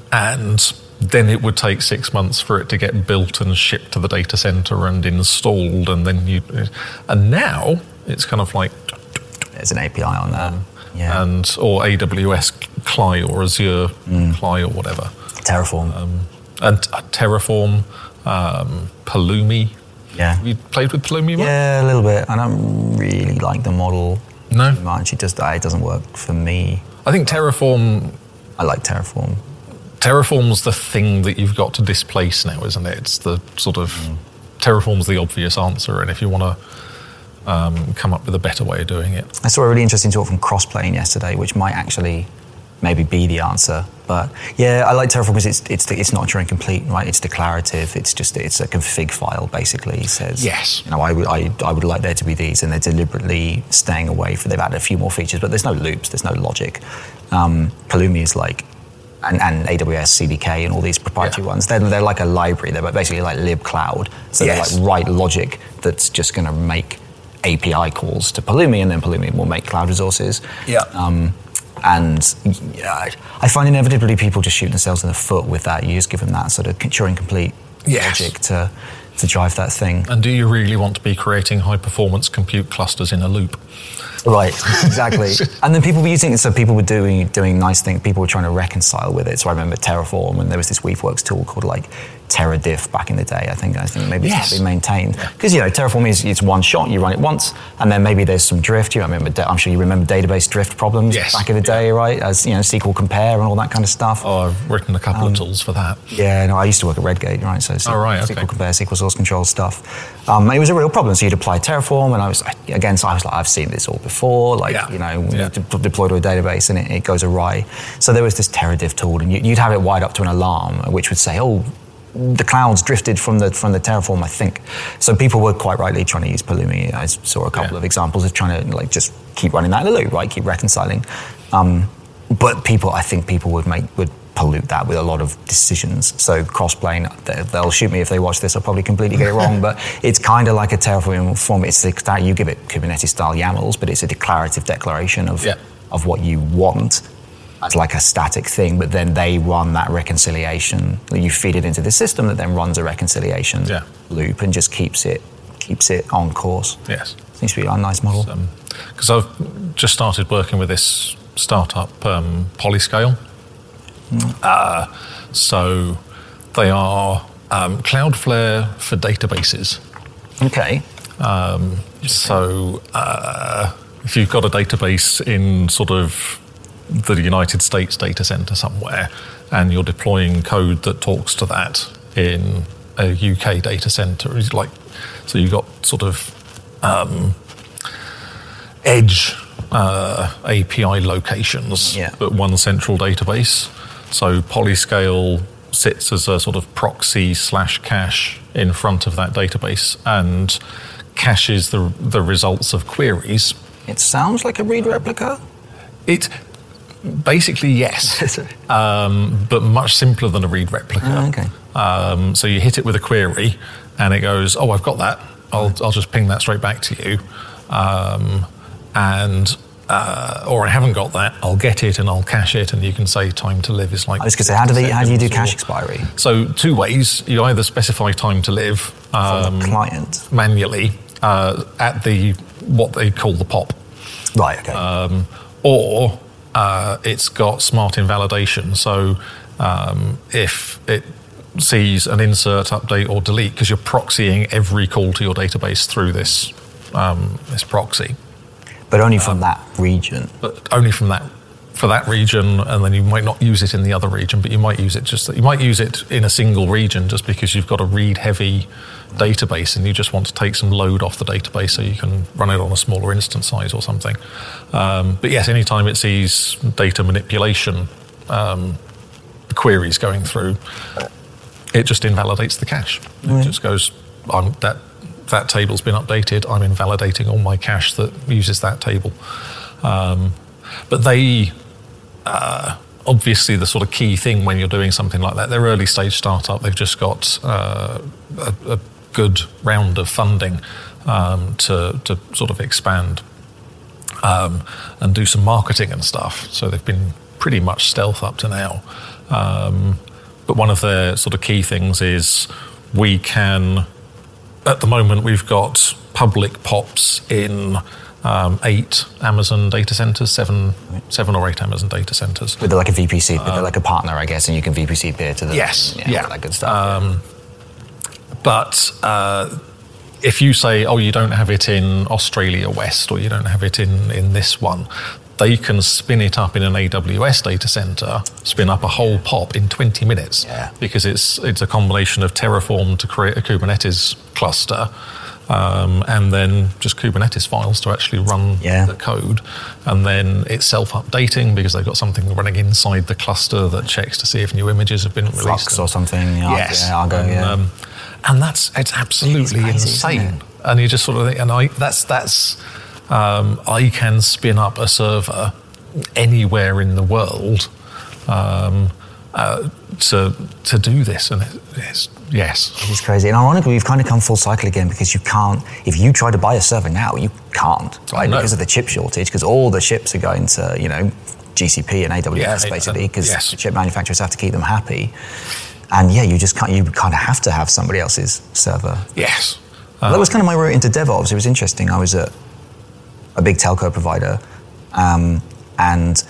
[SPEAKER 2] and then it would take six months for it to get built and shipped to the data center and installed. And then you, and now it's kind of like,
[SPEAKER 3] there's an A P I on that. Um,
[SPEAKER 2] yeah. And, or A W S Cli or Azure mm. Cli or whatever.
[SPEAKER 3] Terraform.
[SPEAKER 2] Um, and uh, Terraform, um, Pulumi.
[SPEAKER 3] Yeah.
[SPEAKER 2] Have you played with Pulumi much?
[SPEAKER 3] Yeah, a little bit. I don't really like the model
[SPEAKER 2] no.
[SPEAKER 3] much. It just it doesn't work for me.
[SPEAKER 2] I think Terraform...
[SPEAKER 3] I like Terraform.
[SPEAKER 2] Terraform's the thing that you've got to displace now, isn't it? It's the sort of... Mm. Terraform's the obvious answer, and if you want to um, come up with a better way of doing it.
[SPEAKER 3] I saw a really interesting talk from Crossplane yesterday, which might actually maybe be the answer. But yeah, I like Terraform because it's it's it's not Turing complete, right? It's declarative. It's just it's a config file basically. It says
[SPEAKER 2] yes.
[SPEAKER 3] You know, I would I, I would like there to be these, and they're deliberately staying away from. They've added a few more features, but there's no loops. There's no logic. Um, Pulumi is like, and, and A W S C D K and all these proprietary yeah. ones. They're they're like a library. They're basically like libcloud. So yes. they're like write logic that's just going to make A P I calls to Pulumi, and then Pulumi will make cloud resources.
[SPEAKER 2] Yeah.
[SPEAKER 3] Um, And yeah, I find inevitably people just shoot themselves in the foot with that. You just give them that sort of Turing complete yes. logic to to drive that thing.
[SPEAKER 2] And do you really want to be creating high performance compute clusters in a loop?
[SPEAKER 3] Right, exactly. And then people were using it, so people were doing doing nice things. People were trying to reconcile with it. So I remember Terraform, and there was this Weaveworks tool called like TerraDiff back in the day. I think I think maybe
[SPEAKER 2] yes.
[SPEAKER 3] it's not been maintained because you know Terraform is it's one shot. You run it once, and then maybe there's some drift. You know, I remember. I'm sure you remember database drift problems
[SPEAKER 2] yes.
[SPEAKER 3] back in the day, yeah. right? As you know, S Q L compare and all that kind of stuff.
[SPEAKER 2] Oh, I've written a couple um, of tools for that.
[SPEAKER 3] Yeah, no, I used to work at Redgate, right? So S Q L,
[SPEAKER 2] oh, right, okay.
[SPEAKER 3] S Q L compare, S Q L source control stuff. Um, it was a real problem. So you'd apply Terraform, and I was again, so I was like, I've seen this all before. Like, yeah. you know, yeah. de- deploy to a database, and it, it goes awry. So there was this TerraDiff tool, and you, you'd have it wired up to an alarm, which would say, oh, the clouds drifted from the from the Terraform, I think. So people were quite rightly trying to use Pulumi. I saw a couple yeah. of examples of trying to like just keep running that in a loop, right? Keep reconciling. Um, but people, I think people would make would pollute that with a lot of decisions. So Crossplane, they'll shoot me if they watch this. I'll probably completely get it wrong, but it's kind of like a Terraform form. It's that you give it Kubernetes style YAMLs, but it's a declarative declaration of
[SPEAKER 2] yeah.
[SPEAKER 3] of what you want as like a static thing, but then they run that reconciliation. You feed it into the system that then runs a reconciliation
[SPEAKER 2] yeah.
[SPEAKER 3] loop and just keeps it keeps it on course.
[SPEAKER 2] Yes.
[SPEAKER 3] Seems to be a nice model.
[SPEAKER 2] Because um, I've just started working with this startup, um, Polyscale. Mm. Uh, so they are um, Cloudflare for databases.
[SPEAKER 3] Okay.
[SPEAKER 2] Um, so uh, if you've got a database in sort of the United States data center somewhere, and you're deploying code that talks to that in a U K data center, it's like, so you've got sort of um, edge uh, A P I locations,
[SPEAKER 3] yeah.
[SPEAKER 2] but one central database. So Polyscale sits as a sort of proxy slash cache in front of that database and caches the the results of queries.
[SPEAKER 3] It sounds like a read replica.
[SPEAKER 2] It basically yes, um, but much simpler than a read replica.
[SPEAKER 3] Oh, okay.
[SPEAKER 2] Um, so you hit it with a query, and it goes, "Oh, I've got that. I'll I'll just ping that straight back to you." Um, and uh, or I haven't got that. I'll get it and I'll cache it, and you can say time to live is like.
[SPEAKER 3] I was going to say, how do they? How do you do cache expiry?
[SPEAKER 2] So two ways. You either specify time to live um,
[SPEAKER 3] from the client
[SPEAKER 2] manually uh, at the what they call the P O P.
[SPEAKER 3] Right. Okay.
[SPEAKER 2] Um, or uh, it's got smart invalidation. So um, if it sees an insert, update, or delete, because you're proxying every call to your database through this um, this proxy.
[SPEAKER 3] But only from
[SPEAKER 2] um,
[SPEAKER 3] that region.
[SPEAKER 2] But only from that for that region, and then you might not use it in the other region, but you might use it just you might use it in a single region just because you've got a read-heavy database and you just want to take some load off the database so you can run it on a smaller instance size or something. Um, but yes, anytime it sees data manipulation um, queries going through, it just invalidates the cache. Mm. It just goes, I'm, that that table's been updated, I'm invalidating all my cache that uses that table. Um, but they, uh, obviously the sort of key thing when you're doing something like that, they're early stage startup, they've just got uh, a, a good round of funding um, to, to sort of expand um, and do some marketing and stuff. So they've been pretty much stealth up to now. Um, but one of their sort of key things is we can, at the moment we've got public P O Ps in Um, eight Amazon data centers, seven, seven or eight Amazon data centers.
[SPEAKER 3] With like a V P C, um, like a partner, I guess, and you can V P C peer to the
[SPEAKER 2] yes,
[SPEAKER 3] yeah,
[SPEAKER 2] yeah,
[SPEAKER 3] all that good stuff.
[SPEAKER 2] Um, yeah. But uh, if you say, oh, you don't have it in Australia West, or you don't have it in in this one, they can spin it up in an A W S data center, spin up a whole P O P in twenty minutes,
[SPEAKER 3] yeah.
[SPEAKER 2] because it's it's a combination of Terraform to create a Kubernetes cluster. Um, and then just Kubernetes files to actually run
[SPEAKER 3] yeah.
[SPEAKER 2] the code. And then it's self-updating because they've got something running inside the cluster that checks to see if new images have been released.
[SPEAKER 3] Flux or something. Yeah,
[SPEAKER 2] yes.
[SPEAKER 3] Yeah, Argo,
[SPEAKER 2] and,
[SPEAKER 3] yeah.
[SPEAKER 2] Um, and that's, it's absolutely
[SPEAKER 3] it's crazy,
[SPEAKER 2] insane. And you just sort of think, and I, that's, that's, um, I can spin up a server anywhere in the world, um, uh, to to do this, and it, it's yes,
[SPEAKER 3] it's crazy. And ironically, we've kind of come full cycle again, because you can't. If you try to buy a server now, you can't, right?
[SPEAKER 2] Oh, no.
[SPEAKER 3] Because of the chip shortage, because all the chips are going to you know G C P and A W S
[SPEAKER 2] yeah,
[SPEAKER 3] basically, because
[SPEAKER 2] yes.
[SPEAKER 3] the chip manufacturers have to keep them happy. And yeah, you just can't. You kind of have to have somebody else's server.
[SPEAKER 2] Yes, uh,
[SPEAKER 3] well, that was kind of my route into DevOps. It was interesting. I was at a big telco provider, um, and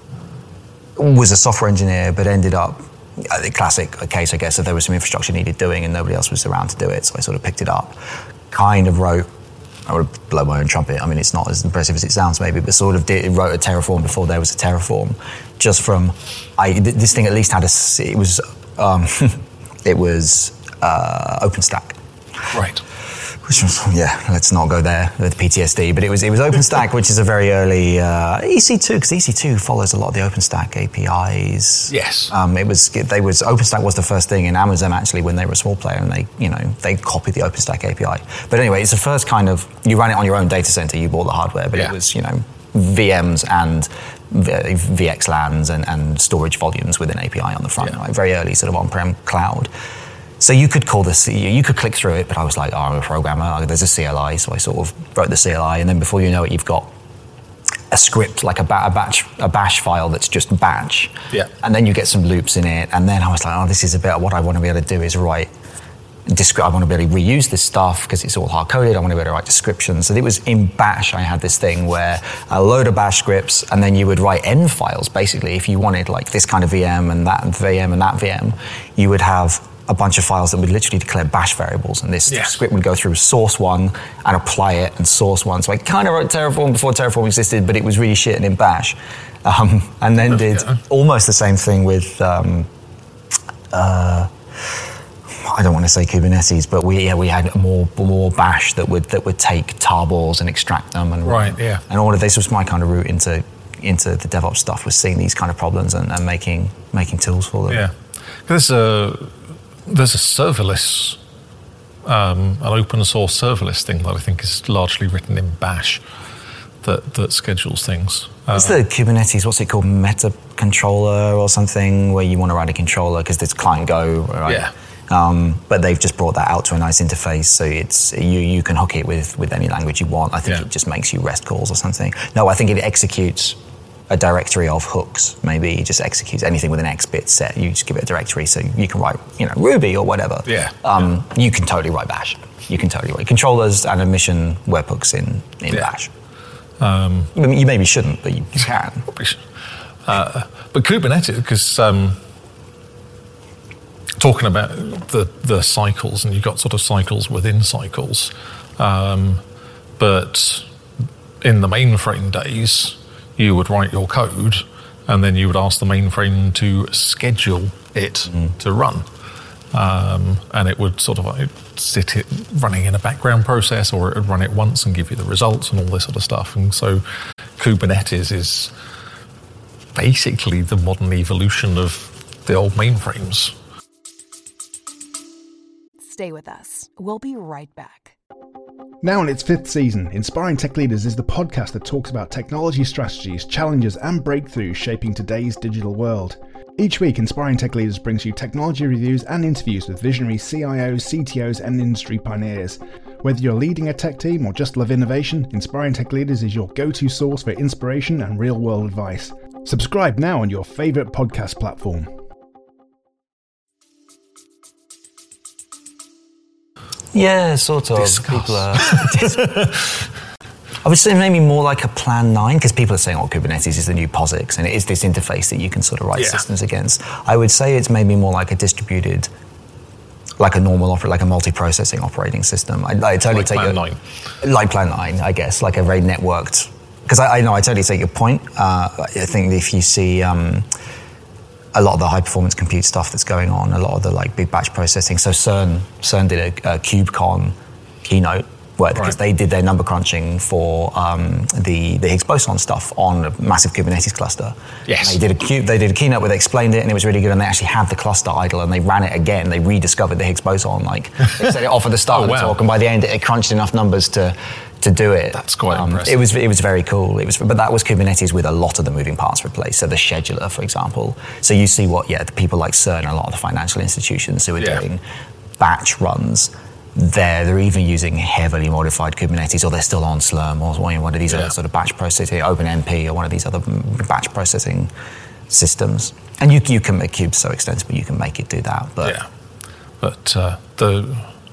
[SPEAKER 3] was a software engineer, but ended up, the classic case, I guess, that there was some infrastructure needed doing and nobody else was around to do it, so I sort of picked it up. Kind of wrote, I would blow my own trumpet, I mean, it's not as impressive as it sounds maybe, but sort of did, wrote a Terraform before there was a Terraform, just from, I, this thing at least had a, it was, um, it was uh, OpenStack.
[SPEAKER 2] Right.
[SPEAKER 3] Which was, yeah, let's not go there with P T S D, but it was it was OpenStack, which is a very early uh, E C two, because E C two follows a lot of the OpenStack A P Is.
[SPEAKER 2] Yes.
[SPEAKER 3] Um, it was they was OpenStack was the first thing in Amazon actually when they were a small player, and they you know they copied the OpenStack A P I. But anyway, it's the first kind of, you ran it on your own data center, you bought the hardware, but
[SPEAKER 2] yeah.
[SPEAKER 3] it was you know V Ms and V X LANs and, and storage volumes with an A P I on the front, yeah. right? Very early sort of on-prem cloud. So you could call this, you could click through it, but I was like, oh, I'm a programmer, there's a C L I, so I sort of wrote the C L I, and then before you know it, you've got a script, like a, ba- a batch, a bash file that's just batch,
[SPEAKER 2] yeah.
[SPEAKER 3] and then you get some loops in it, and then I was like, oh, this is a bit, what I want to be able to do is write, descri- I want to be able to reuse this stuff, because it's all hard-coded, I want to be able to write descriptions. So it was in bash, I had this thing where a load of bash scripts, and then you would write env files, basically, if you wanted like this kind of V M, and that V M, and that V M, you would have a bunch of files that would literally declare bash variables, and this yeah. script would go through source one and apply it and source one. So I kind of wrote Terraform before Terraform existed, but it was really shit and in bash. Um, and then did yeah. almost the same thing with, um, uh, I don't want to say Kubernetes, but we yeah we had more more bash that would that would take tarbors and extract them and
[SPEAKER 2] right yeah
[SPEAKER 3] and all of this was my kind of route into into the DevOps stuff, was seeing these kind of problems and, and making making tools for them.
[SPEAKER 2] Yeah, there's a There's a serverless, um, an open source serverless thing that I think is largely written in bash that, that schedules things.
[SPEAKER 3] It's
[SPEAKER 2] uh,
[SPEAKER 3] the Kubernetes, what's it called, meta controller or something, where you want to write a controller because it's client Go, right?
[SPEAKER 2] Yeah.
[SPEAKER 3] Um, but they've just brought that out to a nice interface, so it's you you can hook it with, with any language you want. I think
[SPEAKER 2] yeah.
[SPEAKER 3] it just makes you REST calls or something. No, I think it executes a directory of hooks. Maybe it just executes anything with an X bit set. You just give it a directory, so you can write, you know, Ruby or whatever.
[SPEAKER 2] Yeah.
[SPEAKER 3] Um,
[SPEAKER 2] yeah.
[SPEAKER 3] You can totally write bash. You can totally write controllers and admission webhooks in in
[SPEAKER 2] yeah.
[SPEAKER 3] bash. Um, you maybe shouldn't, but you can.
[SPEAKER 2] Uh, but Kubernetes, because um, talking about the the cycles, and you've got sort of cycles within cycles, um, but in the mainframe days, you would write your code, and then you would ask the mainframe to schedule it mm. to run. Um, and it would sort of like sit it running in a background process, or it would run it once and give you the results and all this sort of stuff. And so Kubernetes is basically the modern evolution of the old mainframes.
[SPEAKER 4] Stay with us. We'll be right back.
[SPEAKER 9] Now in its fifth season, Inspiring Tech Leaders is the podcast that talks about technology strategies, challenges, and breakthroughs shaping today's digital world. Each week, Inspiring Tech Leaders brings you technology reviews and interviews with visionary C I Os, C T Os, and industry pioneers. Whether you're leading a tech team or just love innovation, Inspiring Tech Leaders is your go-to source for inspiration and real-world advice. Subscribe now on your favourite podcast platform.
[SPEAKER 3] Yeah, sort of.
[SPEAKER 2] Discuss.
[SPEAKER 3] People are, I would say maybe more like a Plan nine, because people are saying, oh, Kubernetes is the new POSIX, and it is this interface that you can sort of write
[SPEAKER 2] yeah.
[SPEAKER 3] systems against. I would say it's maybe more like a distributed, like a normal, oper- like a multi-processing operating system. I, I totally
[SPEAKER 2] like
[SPEAKER 3] take
[SPEAKER 2] Plan
[SPEAKER 3] your,
[SPEAKER 2] nine.
[SPEAKER 3] Like Plan nine, I guess, like a very networked, because I, I know, I totally take your point. Uh, I think if you see um, a lot of the high-performance compute stuff that's going on, a lot of the like big batch processing. So CERN, CERN did a, a KubeCon keynote where because
[SPEAKER 2] right.
[SPEAKER 3] they did their number crunching for um, the the Higgs boson stuff on a massive Kubernetes cluster.
[SPEAKER 2] Yes,
[SPEAKER 3] and they did a cube. They did a keynote where they explained it, and it was really good. And they actually had the cluster idle, and they ran it again. They rediscovered the Higgs boson. Like they set it off at the start
[SPEAKER 2] oh,
[SPEAKER 3] of the
[SPEAKER 2] wow.
[SPEAKER 3] talk, and by the end, it crunched enough numbers to. to do it.
[SPEAKER 2] That's quite
[SPEAKER 3] um,
[SPEAKER 2] impressive.
[SPEAKER 3] It was it was very cool. It was, but that was Kubernetes with a lot of the moving parts replaced. So the scheduler, for example. So you see what, yeah, the people like CERN and a lot of the financial institutions who are
[SPEAKER 2] yeah.
[SPEAKER 3] doing batch runs. They're they're even using heavily modified Kubernetes, or they're still on Slurm, or one of these
[SPEAKER 2] yeah.
[SPEAKER 3] other sort of batch processing, OpenMP, or one of these other batch processing systems. And you you can make cubes so extensible you can make it do that. But
[SPEAKER 2] yeah, but uh, the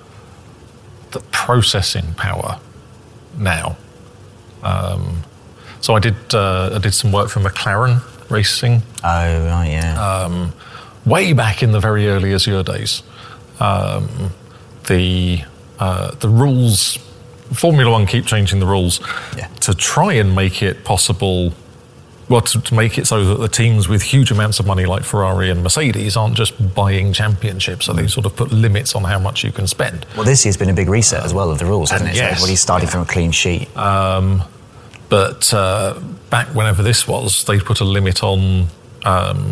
[SPEAKER 2] the processing power. Now, um, so I did uh, I did some work for McLaren Racing.
[SPEAKER 3] Oh right, yeah.
[SPEAKER 2] Um, way back in the very early Azure days, um, the uh, the rules, Formula One keep changing the rules
[SPEAKER 3] yeah.
[SPEAKER 2] to try and make it possible. Well, to, to make it so that the teams with huge amounts of money like Ferrari and Mercedes aren't just buying championships, so they sort of put limits on how much you can spend.
[SPEAKER 3] Well, this year's been a big reset as well of the rules, hasn't it?
[SPEAKER 2] Yes.
[SPEAKER 3] So everybody's starting
[SPEAKER 2] yeah.
[SPEAKER 3] from a clean sheet.
[SPEAKER 2] Um, but uh, back whenever this was, they put a limit on um,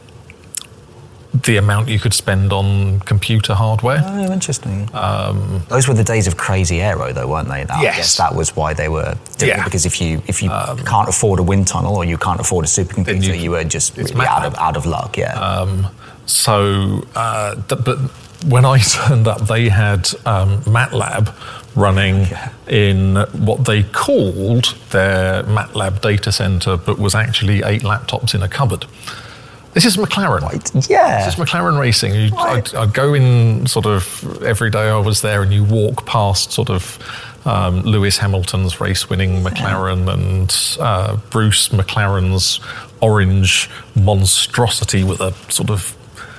[SPEAKER 2] the amount you could spend on computer hardware.
[SPEAKER 3] Oh, interesting.
[SPEAKER 2] Um,
[SPEAKER 3] Those were the days of crazy aero, though, weren't they? That,
[SPEAKER 2] yes.
[SPEAKER 3] I guess that was why they were doing
[SPEAKER 2] yeah.
[SPEAKER 3] it, because if you if you
[SPEAKER 2] um,
[SPEAKER 3] can't afford a wind tunnel or you can't afford a supercomputer,
[SPEAKER 2] you,
[SPEAKER 3] you were just really out of, out of luck, yeah.
[SPEAKER 2] Um, so, uh, th- but when I turned up, they had um, MATLAB running yeah. in what they called their MATLAB data center, but was actually eight laptops in a cupboard. This is McLaren.
[SPEAKER 3] Right. Yeah.
[SPEAKER 2] This is McLaren Racing. You, I'd, I'd go in sort of every day I was there, and you walk past sort of um, Lewis Hamilton's race-winning McLaren yeah. and uh, Bruce McLaren's orange monstrosity with a sort of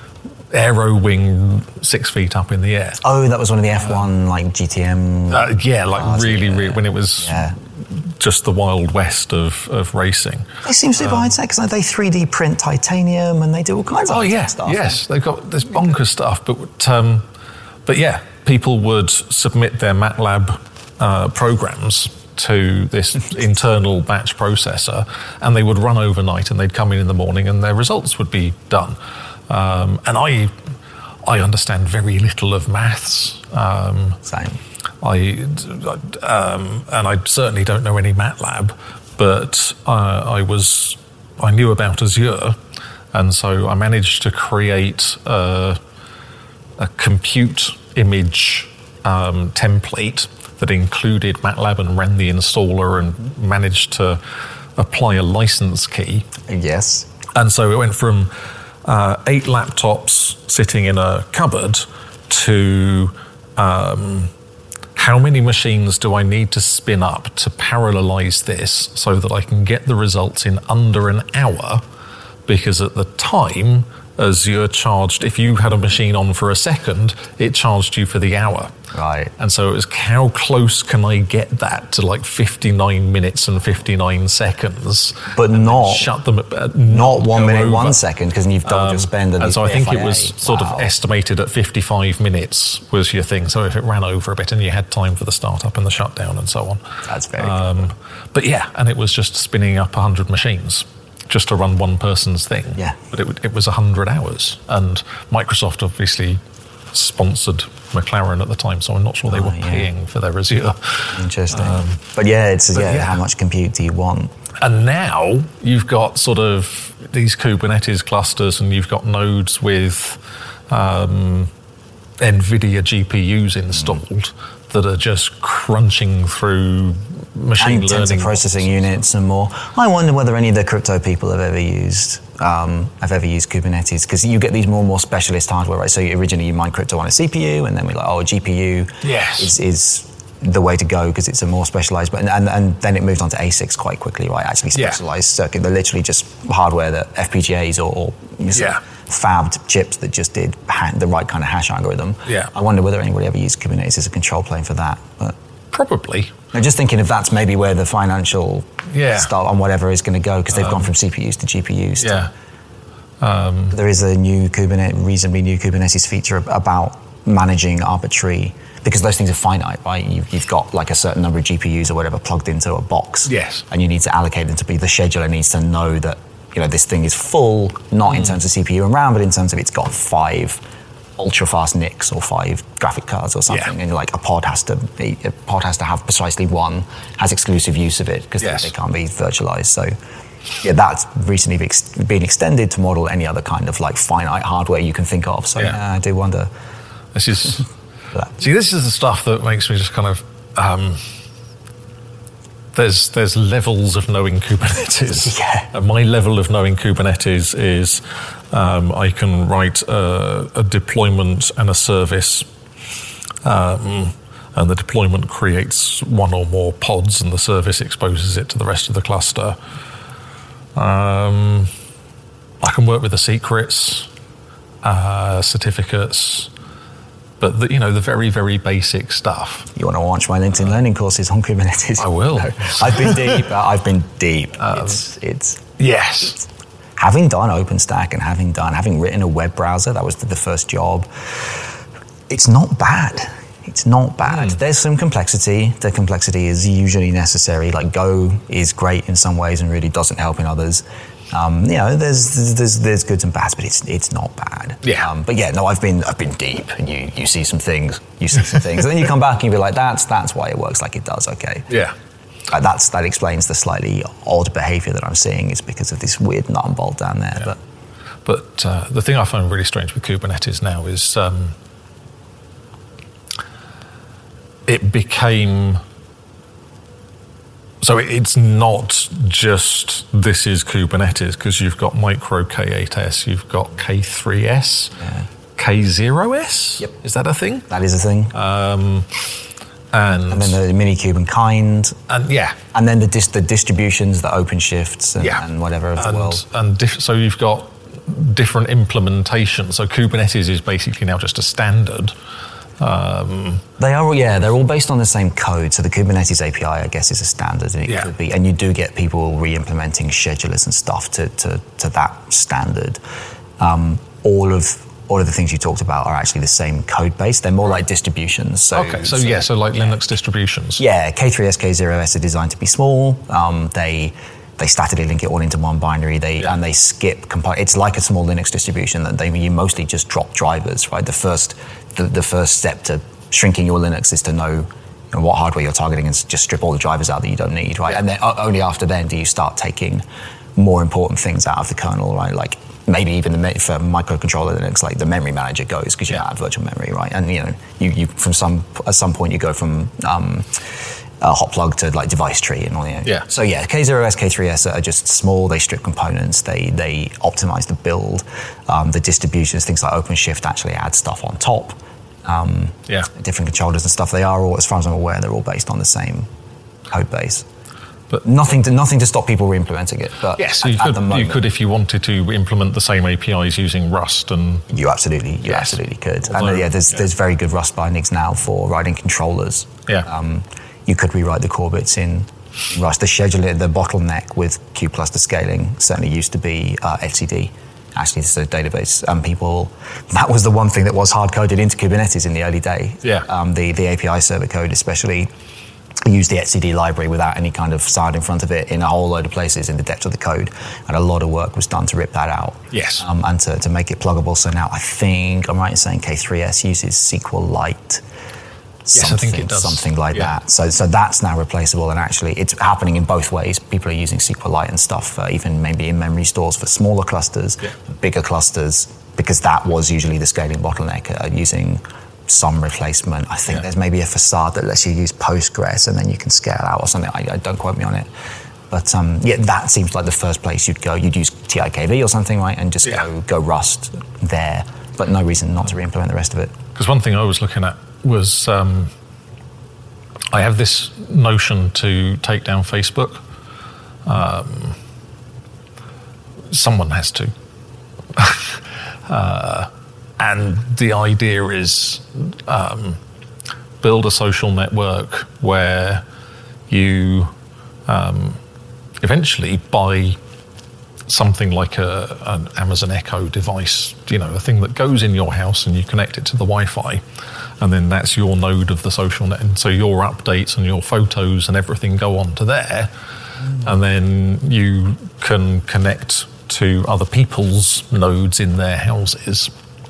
[SPEAKER 2] aero wing six feet up in the air.
[SPEAKER 3] Oh, that was one of the F one, like G T M.
[SPEAKER 2] Uh, yeah, like
[SPEAKER 3] cars,
[SPEAKER 2] really,
[SPEAKER 3] yeah.
[SPEAKER 2] really, when it was. Yeah. Just the wild west of, of racing.
[SPEAKER 3] They seem super um, high tech because they three D print titanium and they do all kinds of
[SPEAKER 2] oh yeah,
[SPEAKER 3] stuff.
[SPEAKER 2] Yes, they've got this bonkers stuff. But um, but yeah, people would submit their MATLAB uh, programs to this internal batch processor, and they would run overnight, and they'd come in in the morning, and their results would be done. Um, and I I understand very little of maths. Um,
[SPEAKER 3] Same.
[SPEAKER 2] I, um, and I certainly don't know any MATLAB, but uh, I was, I knew about Azure, and so I managed to create a, a compute image um, template that included MATLAB and ran the installer and managed to apply a license key.
[SPEAKER 3] Yes.
[SPEAKER 2] And so it went from uh, eight laptops sitting in a cupboard to um, how many machines do I need to spin up to parallelize this so that I can get the results in under an hour? Because at the time, Azure charged, if you had a machine on for a second, it charged you for the hour.
[SPEAKER 3] Right.
[SPEAKER 2] And so it was, how close can I get that to like fifty-nine minutes and fifty-nine seconds?
[SPEAKER 3] But not
[SPEAKER 2] shut them at, uh,
[SPEAKER 3] not,
[SPEAKER 2] not
[SPEAKER 3] one minute,
[SPEAKER 2] over.
[SPEAKER 3] one second, because you've doubled
[SPEAKER 2] um,
[SPEAKER 3] your spend. And,
[SPEAKER 2] and so I think
[SPEAKER 3] F I A.
[SPEAKER 2] it was sort
[SPEAKER 3] wow.
[SPEAKER 2] of estimated at fifty-five minutes was your thing. So if it ran over a bit and you had time for the startup and the shutdown and so on.
[SPEAKER 3] That's very
[SPEAKER 2] um,
[SPEAKER 3] cool.
[SPEAKER 2] But yeah, and it was just spinning up one hundred machines. Just to run one person's thing.
[SPEAKER 3] Yeah.
[SPEAKER 2] But it, it was one hundred hours. And Microsoft obviously sponsored McLaren at the time, so I'm not sure they
[SPEAKER 3] Oh,
[SPEAKER 2] were
[SPEAKER 3] yeah.
[SPEAKER 2] paying for their Azure.
[SPEAKER 3] Interesting.
[SPEAKER 2] Um,
[SPEAKER 3] but yeah, it's
[SPEAKER 2] but
[SPEAKER 3] yeah,
[SPEAKER 2] yeah.
[SPEAKER 3] how much compute do you want?
[SPEAKER 2] And now you've got sort of these Kubernetes clusters, and you've got nodes with um, NVIDIA G P Us installed mm. that are just crunching through machine
[SPEAKER 3] and
[SPEAKER 2] learning
[SPEAKER 3] tensor processing units and more. I wonder whether any of the crypto people have ever used um, have ever used Kubernetes, because you get these more and more specialist hardware, right? So originally you mine crypto on a C P U, and then we're like, oh, a G P U
[SPEAKER 2] yes.
[SPEAKER 3] is, is the way to go because it's a more specialized. But and, and then it moved on to A SICs quite quickly, right? Actually specialized yeah. circuit. They're literally just hardware that F P G As or, or
[SPEAKER 2] yeah.
[SPEAKER 3] fabbed chips that just did ha- the right kind of hash algorithm.
[SPEAKER 2] Yeah.
[SPEAKER 3] I wonder whether anybody ever used Kubernetes as a control plane for that. But
[SPEAKER 2] probably.
[SPEAKER 3] I'm just thinking if that's maybe where the financial
[SPEAKER 2] yeah.
[SPEAKER 3] stuff on whatever is going to go, because they've um, gone from C P Us to G P Us.
[SPEAKER 2] Yeah.
[SPEAKER 3] To, um, there is a new Kubernetes, reasonably new Kubernetes feature about managing arbitrary, because those things are finite, right? You've, you've got like a certain number of G P Us or whatever plugged into a box.
[SPEAKER 2] Yes.
[SPEAKER 3] And you need to allocate them to be, the scheduler needs to know that, you know, this thing is full, not mm. in terms of C P U and RAM, but in terms of it's got five ultra-fast N I Cs or five graphic cards or something, yeah. and like a pod has to be, a pod has to have precisely one, has exclusive use of it, because yes. they, they can't be virtualized. So yeah, that's recently been extended to model any other kind of like finite hardware you can think of. So yeah, yeah I do wonder.
[SPEAKER 2] This is see, this is the stuff that makes me just kind of um, there's there's levels of knowing Kubernetes.
[SPEAKER 3] Yeah.
[SPEAKER 2] And my level of knowing Kubernetes is um, I can write a, a deployment and a service, um, and the deployment creates one or more pods, and the service exposes it to the rest of the cluster. Um, I can work with the secrets, uh, certificates. But the, you know, the very, very basic stuff. You
[SPEAKER 3] want to watch my LinkedIn learning courses on Kubernetes?
[SPEAKER 2] I will.
[SPEAKER 3] No, I've been deep. I've been deep. Um, it's, it's
[SPEAKER 2] yes.
[SPEAKER 3] It's, having done OpenStack and having done, having written a web browser, that was the, the first job. It's not bad. It's not bad. Mm. There's some complexity. The complexity is usually necessary. Like Go is great in some ways and really doesn't help in others. Um, you know, there's there's there's goods and bads, but it's it's not bad.
[SPEAKER 2] Yeah.
[SPEAKER 3] Um, but yeah, no, I've been I've been deep, and you you see some things, you see some things, and then you come back and you be like, that's that's why it works like it does. Okay.
[SPEAKER 2] Yeah.
[SPEAKER 3] Uh, that's that explains the slightly odd behaviour that I'm seeing is because of this weird nut and bolt down there.
[SPEAKER 2] Yeah.
[SPEAKER 3] But
[SPEAKER 2] but uh, the thing I find really strange with Kubernetes now is um, it became. So it's not just this is Kubernetes, because you've got micro K eight S, you've got K three S,
[SPEAKER 3] yeah.
[SPEAKER 2] K zero S.
[SPEAKER 3] Yep.
[SPEAKER 2] Is that a thing?
[SPEAKER 3] That is a thing.
[SPEAKER 2] Um, and,
[SPEAKER 3] and then the Minikube and Kind.
[SPEAKER 2] And yeah.
[SPEAKER 3] And then the dis- the distributions, the OpenShifts and,
[SPEAKER 2] yeah.
[SPEAKER 3] and whatever of
[SPEAKER 2] and,
[SPEAKER 3] the world.
[SPEAKER 2] And diff- so you've got different implementations. So Kubernetes is basically now just a standard. Um,
[SPEAKER 3] they are, yeah, they're all based on the same code. So the Kubernetes A P I, I guess, is a standard, and it
[SPEAKER 2] yeah.
[SPEAKER 3] could be, and you do get people re-implementing schedulers and stuff to to, to that standard. Um, all of all of the things you talked about are actually the same code base. They're more like distributions. So,
[SPEAKER 2] okay, so, so yeah, so like yeah. Linux distributions.
[SPEAKER 3] Yeah, K three S, K zero S are designed to be small. Um, they They statically link it all into one binary. They yeah. and they skip compi- It's like a small Linux distribution that they you mostly just drop drivers, right? The first the, the first step to shrinking your Linux is to know, you know what hardware you're targeting and just strip all the drivers out that you don't need, right?
[SPEAKER 2] Yeah.
[SPEAKER 3] And then uh, only after then do you start taking more important things out of the kernel, right? Like maybe even the me- for microcontroller Linux, like the memory manager goes because you yeah. have virtual memory, right? And you know you you from some at some point you go from um, Uh, hot plug to like device tree and all that.
[SPEAKER 2] Yeah.
[SPEAKER 3] So yeah, K zero S, K three S are just small. They strip components. They they optimize the build. Um, the distributions, things like OpenShift actually add stuff on top. Um,
[SPEAKER 2] yeah.
[SPEAKER 3] Different controllers and stuff. They are all, as far as I'm aware, they're all based on the same code base.
[SPEAKER 2] But
[SPEAKER 3] nothing to nothing to stop people re-implementing it. But
[SPEAKER 2] yes, so
[SPEAKER 3] at,
[SPEAKER 2] you, could,
[SPEAKER 3] at the moment,
[SPEAKER 2] you could if you wanted to implement the same A P Is using Rust and
[SPEAKER 3] you absolutely you
[SPEAKER 2] yes.
[SPEAKER 3] absolutely could.
[SPEAKER 2] Although,
[SPEAKER 3] and yeah, there's
[SPEAKER 2] yeah.
[SPEAKER 3] there's very good Rust bindings now for writing controllers.
[SPEAKER 2] Yeah.
[SPEAKER 3] Um, you could rewrite the core bits in Rust. The scheduler, the bottleneck with kubecluster scaling certainly used to be uh, etcd. Actually, this is a database. Um, people, that was the one thing that was hard-coded into Kubernetes in the early days.
[SPEAKER 2] Yeah.
[SPEAKER 3] Um, the, the A P I server code especially use the etcd library without any kind of facade in front of it in a whole load of places in the depth of the code. And a lot of work was done to rip that out.
[SPEAKER 2] Yes.
[SPEAKER 3] Um, and to, to make it pluggable. So now I think, I'm right in saying K three S uses SQLite.
[SPEAKER 2] Yes, I think it does.
[SPEAKER 3] Something like
[SPEAKER 2] yeah.
[SPEAKER 3] that. So so that's now replaceable, and actually it's happening in both ways. People are using SQLite and stuff, uh, even maybe in memory stores for smaller clusters, yeah. bigger clusters, because that was usually the scaling bottleneck, uh, using some replacement. I think yeah. there's maybe a facade that lets you use Postgres and then you can scale out or something. I, I don't quote me on it. But um, yeah, that seems like the first place you'd go. You'd use T I K V or something, right? And just yeah. go, go Rust there. But no reason not to re-implement the rest of it.
[SPEAKER 2] Because one thing I was looking at was um, I have this notion to take down Facebook. Um, someone has to. uh, and the idea is um, build a social network where you um, eventually buy something like a, an Amazon Echo device, you know, a thing that goes in your house and you connect it to the Wi-Fi, and then that's your node of the social net. And so your updates and your photos and everything go onto there, mm. and then you can connect to other people's nodes in their houses,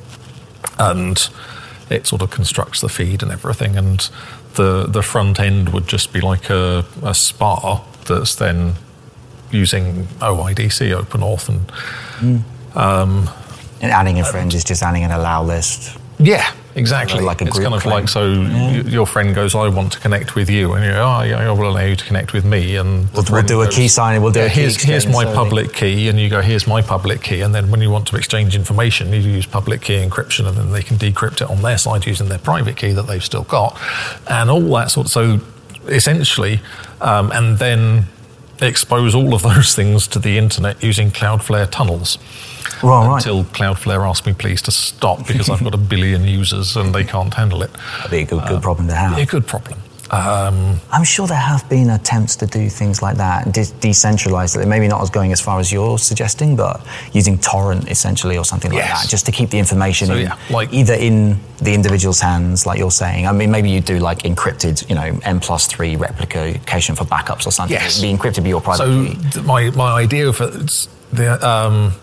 [SPEAKER 2] and it sort of constructs the feed and everything. And the the front end would just be like a, a spa that's then using O I D C, OpenAuth, and
[SPEAKER 3] mm.
[SPEAKER 2] um,
[SPEAKER 3] and adding a friend is just adding an allow list.
[SPEAKER 2] Yeah, exactly.
[SPEAKER 3] Like a
[SPEAKER 2] it's
[SPEAKER 3] group
[SPEAKER 2] kind of
[SPEAKER 3] claim.
[SPEAKER 2] like, so
[SPEAKER 3] yeah.
[SPEAKER 2] y- your friend goes, I want to connect with you, and you go, oh, yeah, I will allow you to connect with me. And
[SPEAKER 3] we'll, we'll do
[SPEAKER 2] goes,
[SPEAKER 3] a key signing. We'll do
[SPEAKER 2] yeah,
[SPEAKER 3] a key
[SPEAKER 2] here's, here's my
[SPEAKER 3] so
[SPEAKER 2] public key, and you go, here's my public key. And then when you want to exchange information, you use public key encryption, and then they can decrypt it on their side using their private key that they've still got, and all that sort of. So essentially, um, and then expose all of those things to the internet using Cloudflare tunnels.
[SPEAKER 3] Well,
[SPEAKER 2] until
[SPEAKER 3] right.
[SPEAKER 2] Cloudflare asked me please to stop because I've got a billion users and they can't handle it.
[SPEAKER 3] That'd be a good, good
[SPEAKER 2] um,
[SPEAKER 3] problem to have.
[SPEAKER 2] A good problem. Um,
[SPEAKER 3] I'm sure there have been attempts to do things like that, de- decentralize it. Maybe not as going as far as you're suggesting, but using torrent essentially or something like
[SPEAKER 2] yes.
[SPEAKER 3] that, just to keep the information
[SPEAKER 2] so,
[SPEAKER 3] in,
[SPEAKER 2] yeah, like,
[SPEAKER 3] either in the individual's hands, like you're saying. I mean, maybe you do like encrypted, you know, M plus three replication for backups or something.
[SPEAKER 2] Yes.
[SPEAKER 3] It'd be encrypted by your private
[SPEAKER 2] so
[SPEAKER 3] key.
[SPEAKER 2] th- my my idea for the um,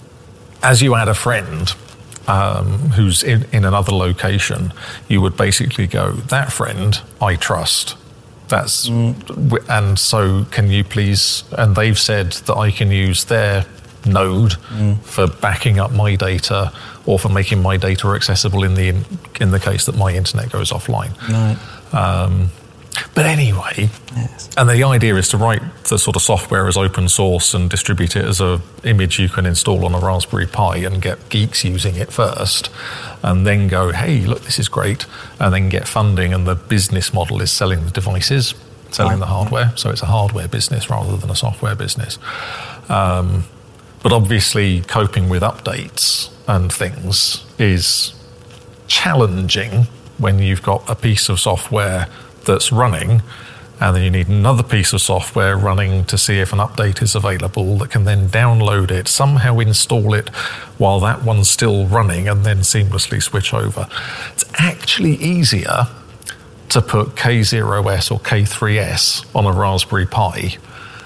[SPEAKER 2] as you add a friend um, who's in, in another location, you would basically go, that friend I trust. That's mm. and so can you please? And they've said that I can use their node mm. for backing up my data or for making my data accessible in the in, in the case that my internet goes offline.
[SPEAKER 3] Right.
[SPEAKER 2] Um, but anyway,
[SPEAKER 3] yes.
[SPEAKER 2] and the idea is to write the sort of software as open source and distribute it as a image you can install on a Raspberry Pi and get geeks using it first, and then go, hey, look, this is great, and then get funding, and the business model is selling the devices, selling right. the hardware, so it's a hardware business rather than a software business. Um, but obviously coping with updates and things is challenging when you've got a piece of software that's running, and then you need another piece of software running to see if an update is available that can then download it, somehow install it while that one's still running, and then seamlessly switch over. It's actually easier to put K zero S or K three S on a Raspberry Pi,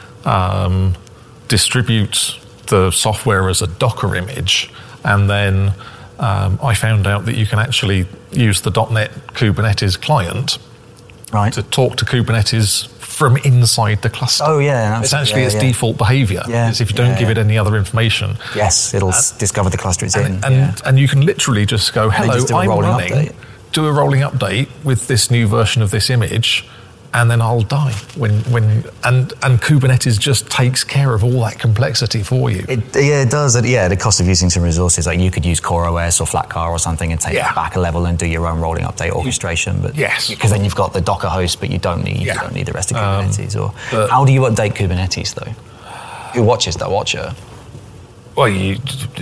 [SPEAKER 2] um, distribute the software as a Docker image, and then um, I found out that you can actually use the .NET Kubernetes client
[SPEAKER 3] right.
[SPEAKER 2] to talk to Kubernetes from inside the cluster.
[SPEAKER 3] Oh, yeah.
[SPEAKER 2] It's actually
[SPEAKER 3] yeah,
[SPEAKER 2] its
[SPEAKER 3] yeah.
[SPEAKER 2] default behavior.
[SPEAKER 3] Yeah,
[SPEAKER 2] is if you don't
[SPEAKER 3] yeah,
[SPEAKER 2] give
[SPEAKER 3] yeah.
[SPEAKER 2] it any other information.
[SPEAKER 3] Yes, it'll uh, discover the cluster it's
[SPEAKER 2] and,
[SPEAKER 3] in.
[SPEAKER 2] And,
[SPEAKER 3] yeah.
[SPEAKER 2] and you can literally just go, hello,
[SPEAKER 3] just do a
[SPEAKER 2] I'm
[SPEAKER 3] rolling
[SPEAKER 2] running,
[SPEAKER 3] update.
[SPEAKER 2] do a rolling update with this new version of this image, and then I'll die. When when and and Kubernetes just takes care of all that complexity for you.
[SPEAKER 3] It, yeah, it does. Yeah, the cost of using some resources, like you could use CoreOS or Flatcar or something and take
[SPEAKER 2] yeah.
[SPEAKER 3] it back a level and do your own rolling update orchestration. But
[SPEAKER 2] yes,
[SPEAKER 3] because then you've got the Docker host, but you don't need
[SPEAKER 2] yeah.
[SPEAKER 3] you don't need the rest of Kubernetes. Um, or how do you update Kubernetes though? Who watches that watcher?
[SPEAKER 2] Well, you,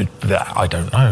[SPEAKER 2] I don't know.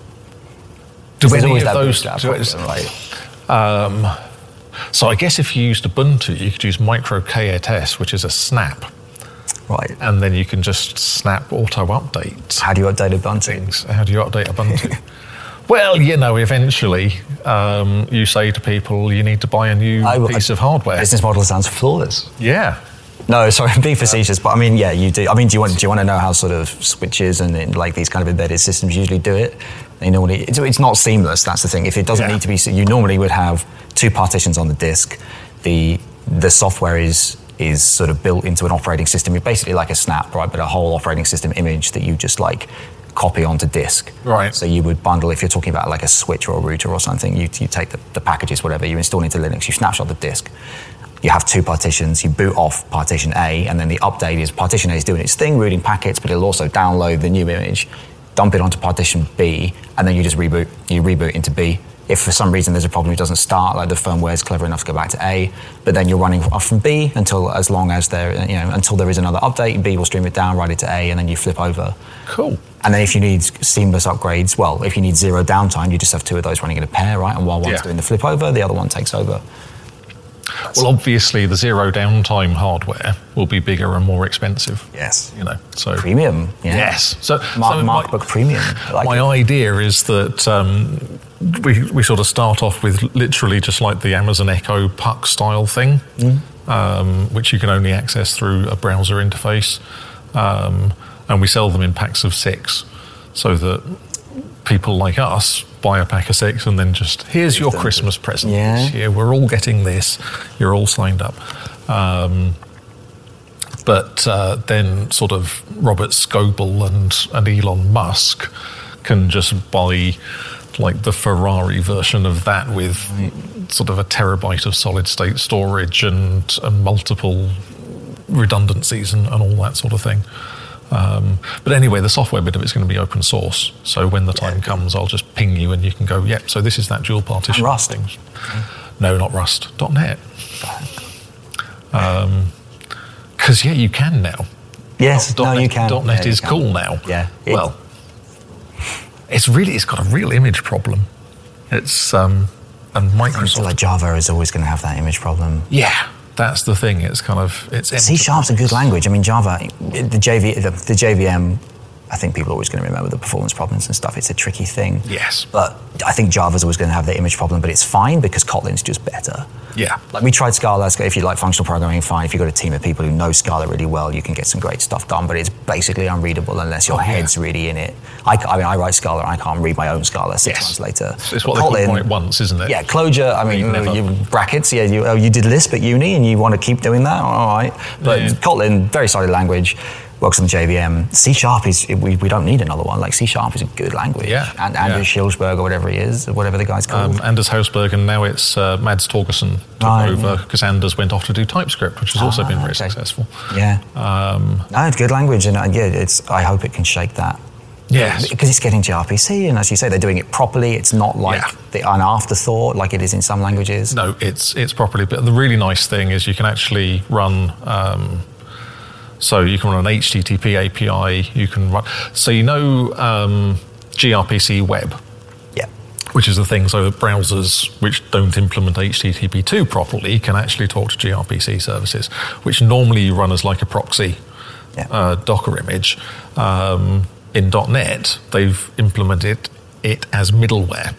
[SPEAKER 2] Do
[SPEAKER 3] There's
[SPEAKER 2] any
[SPEAKER 3] always
[SPEAKER 2] of
[SPEAKER 3] that
[SPEAKER 2] those?
[SPEAKER 3] that
[SPEAKER 2] do,
[SPEAKER 3] problem, right?
[SPEAKER 2] Um, So I guess if you used Ubuntu, you could use micro K eight S, which is a snap.
[SPEAKER 3] Right.
[SPEAKER 2] And then you can just snap auto updates.
[SPEAKER 3] How do you update Ubuntu?
[SPEAKER 2] Things. How do you update Ubuntu? Well, you know, eventually um, you say to people, you need to buy a new
[SPEAKER 3] I,
[SPEAKER 2] piece
[SPEAKER 3] I,
[SPEAKER 2] of hardware.
[SPEAKER 3] Business model sounds flawless.
[SPEAKER 2] Yeah.
[SPEAKER 3] No, sorry, I'm being facetious, but I mean, yeah, you do. I mean, do you want do you want to know how sort of switches and, and like these kind of embedded systems usually do it? They normally it's, it's not seamless. That's the thing. If it doesn't yeah. need to be, you normally would have two partitions on the disk. The the software is is sort of built into an operating system. It's basically like a snap, right? But a whole operating system image that you just like copy onto disk.
[SPEAKER 2] Right.
[SPEAKER 3] So you would bundle, if you're talking about like a switch or a router or something, you you take the, the packages, whatever, you install into Linux, you snapshot the disk. You have two partitions, you boot off partition A, and then the update is partition A is doing its thing, routing packets, but it'll also download the new image, dump it onto partition B, and then you just reboot, you reboot into B. If for some reason there's a problem, it doesn't start, like the firmware is clever enough to go back to A, but then you're running off from B until as long as there, you know, until there is another update, B will stream it down, write it to A, and then you flip over.
[SPEAKER 2] Cool.
[SPEAKER 3] And then if you need seamless upgrades, well, if you need zero downtime, you just have two of those running in a pair, right? And while one's yeah. doing the flip over, the other one takes over.
[SPEAKER 2] Well, obviously, the zero downtime hardware will be bigger and more expensive.
[SPEAKER 3] Yes.
[SPEAKER 2] You know, so
[SPEAKER 3] premium. Yeah.
[SPEAKER 2] Yes. So,
[SPEAKER 3] Mark,
[SPEAKER 2] so
[SPEAKER 3] MacBook
[SPEAKER 2] my,
[SPEAKER 3] Premium. Like
[SPEAKER 2] my
[SPEAKER 3] it.
[SPEAKER 2] idea is that um, we we sort of start off with literally just like the Amazon Echo Puck style thing, mm. um, which you can only access through a browser interface, um, and we sell them in packs of six, so that people like us buy a pack of six and then just, here's your Christmas present
[SPEAKER 3] yeah.
[SPEAKER 2] this year. We're all getting this. You're all signed up. Um, but uh, then sort of Robert Scoble and, and Elon Musk can just buy like the Ferrari version of that with right. sort of a terabyte of solid state storage and, and multiple redundancies and, and all that sort of thing. Um, but anyway, the software bit of it's going to be open source. So when the time yeah. comes, I'll just ping you and you can go, yep, so this is that dual partition.
[SPEAKER 3] And Rust.
[SPEAKER 2] Thing. No, not Rust. .NET. Um, because, yeah, you can now.
[SPEAKER 3] Yes,
[SPEAKER 2] Dot,
[SPEAKER 3] no,
[SPEAKER 2] .NET,
[SPEAKER 3] you can.
[SPEAKER 2] .NET
[SPEAKER 3] yeah,
[SPEAKER 2] is
[SPEAKER 3] can.
[SPEAKER 2] cool now.
[SPEAKER 3] Yeah. It,
[SPEAKER 2] well, it's really, it's got a real image problem. It's, um, and Microsoft.
[SPEAKER 3] Like Java is always going to have that image problem.
[SPEAKER 2] Yeah. That's the thing. It's kind of it's.
[SPEAKER 3] C Sharp's a good language. I mean, Java, the J V, the, the J V M. I think people are always going to remember the performance problems and stuff. It's a tricky thing.
[SPEAKER 2] Yes.
[SPEAKER 3] But I think Java's always going to have the image problem, but it's fine because Kotlin's just better.
[SPEAKER 2] Yeah.
[SPEAKER 3] Like we tried Scala. If you like functional programming, fine. If you've got a team of people who know Scala really well, you can get some great stuff done, but it's basically unreadable unless your oh, head's yeah. really in it. I, I mean, I write Scala and I can't read my own Scala six yes. months later.
[SPEAKER 2] It's what Kotlin, they call it once, isn't it?
[SPEAKER 3] Yeah, Clojure, I mean, you, you, brackets, yeah, you, oh, you did Lisp at uni and you want to keep doing that, all right. But yeah. Kotlin, very solid language. Works on the J V M. C Sharp is, we, we don't need another one. Like C Sharp is a good language.
[SPEAKER 2] Yeah.
[SPEAKER 3] And Anders yeah. Schilsberg or whatever he is, or whatever the guy's called. Um,
[SPEAKER 2] Anders Hausberg, and now it's uh, Mads Torgersen took right, over because yeah. Anders went off to do TypeScript, which has ah, also been very okay. successful.
[SPEAKER 3] Yeah.
[SPEAKER 2] Um,
[SPEAKER 3] no, it's good language, and uh, yeah, it's. I hope it can shake that.
[SPEAKER 2] Yes.
[SPEAKER 3] Because it's getting gRPC, and as you say, they're doing it properly. It's not like yeah. the, an afterthought like it is in some languages.
[SPEAKER 2] No, it's it's properly. But the really nice thing is you can actually run. Um, So you can run an H T T P A P I, you can run, so you know um, gRPC web,
[SPEAKER 3] yeah,
[SPEAKER 2] which is the thing, so that browsers which don't implement H T T P two properly can actually talk to gRPC services, which normally you run as like a proxy yeah. uh, Docker image. Um, in .NET, they've implemented it as middleware.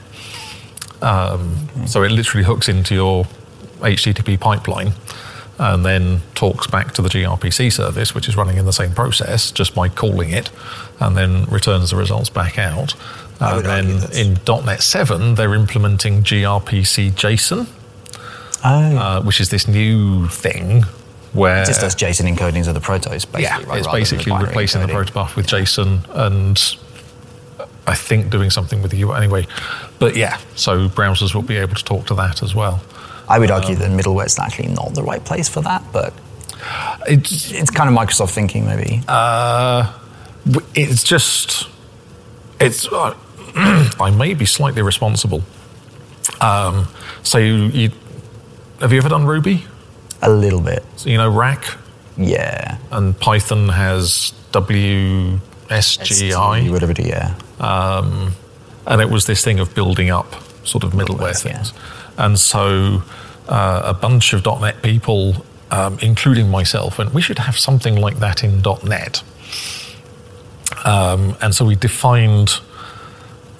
[SPEAKER 2] Um, mm. So it literally hooks into your H T T P pipeline and then talks back to the gRPC service, which is running in the same process, just by calling it, and then returns the results back out. And then in .NET seven, they're implementing gRPC JSON, oh. uh, which is this new thing where...
[SPEAKER 3] It just does JSON encodings of the protos, basically.
[SPEAKER 2] Yeah,
[SPEAKER 3] right,
[SPEAKER 2] it's basically replacing encoding. the protobuf with JSON, and I think doing something with the U I anyway. But yeah, so browsers will be able to talk to that as well.
[SPEAKER 3] I would argue um, that middleware is actually not the right place for that, but
[SPEAKER 2] it's
[SPEAKER 3] it's kind of Microsoft thinking, maybe.
[SPEAKER 2] Uh, it's just it's. Uh, I may be slightly responsible. Um, so you, you have you ever done Ruby?
[SPEAKER 3] A little bit.
[SPEAKER 2] So you know Rack?
[SPEAKER 3] Yeah.
[SPEAKER 2] And Python has W S G I.
[SPEAKER 3] Whatever it is, yeah.
[SPEAKER 2] Um, and it was this thing of building up sort of middleware things. Yeah. And so uh, a bunch of .NET people, um, including myself, went, we should have something like that in .NET. Um, and so we defined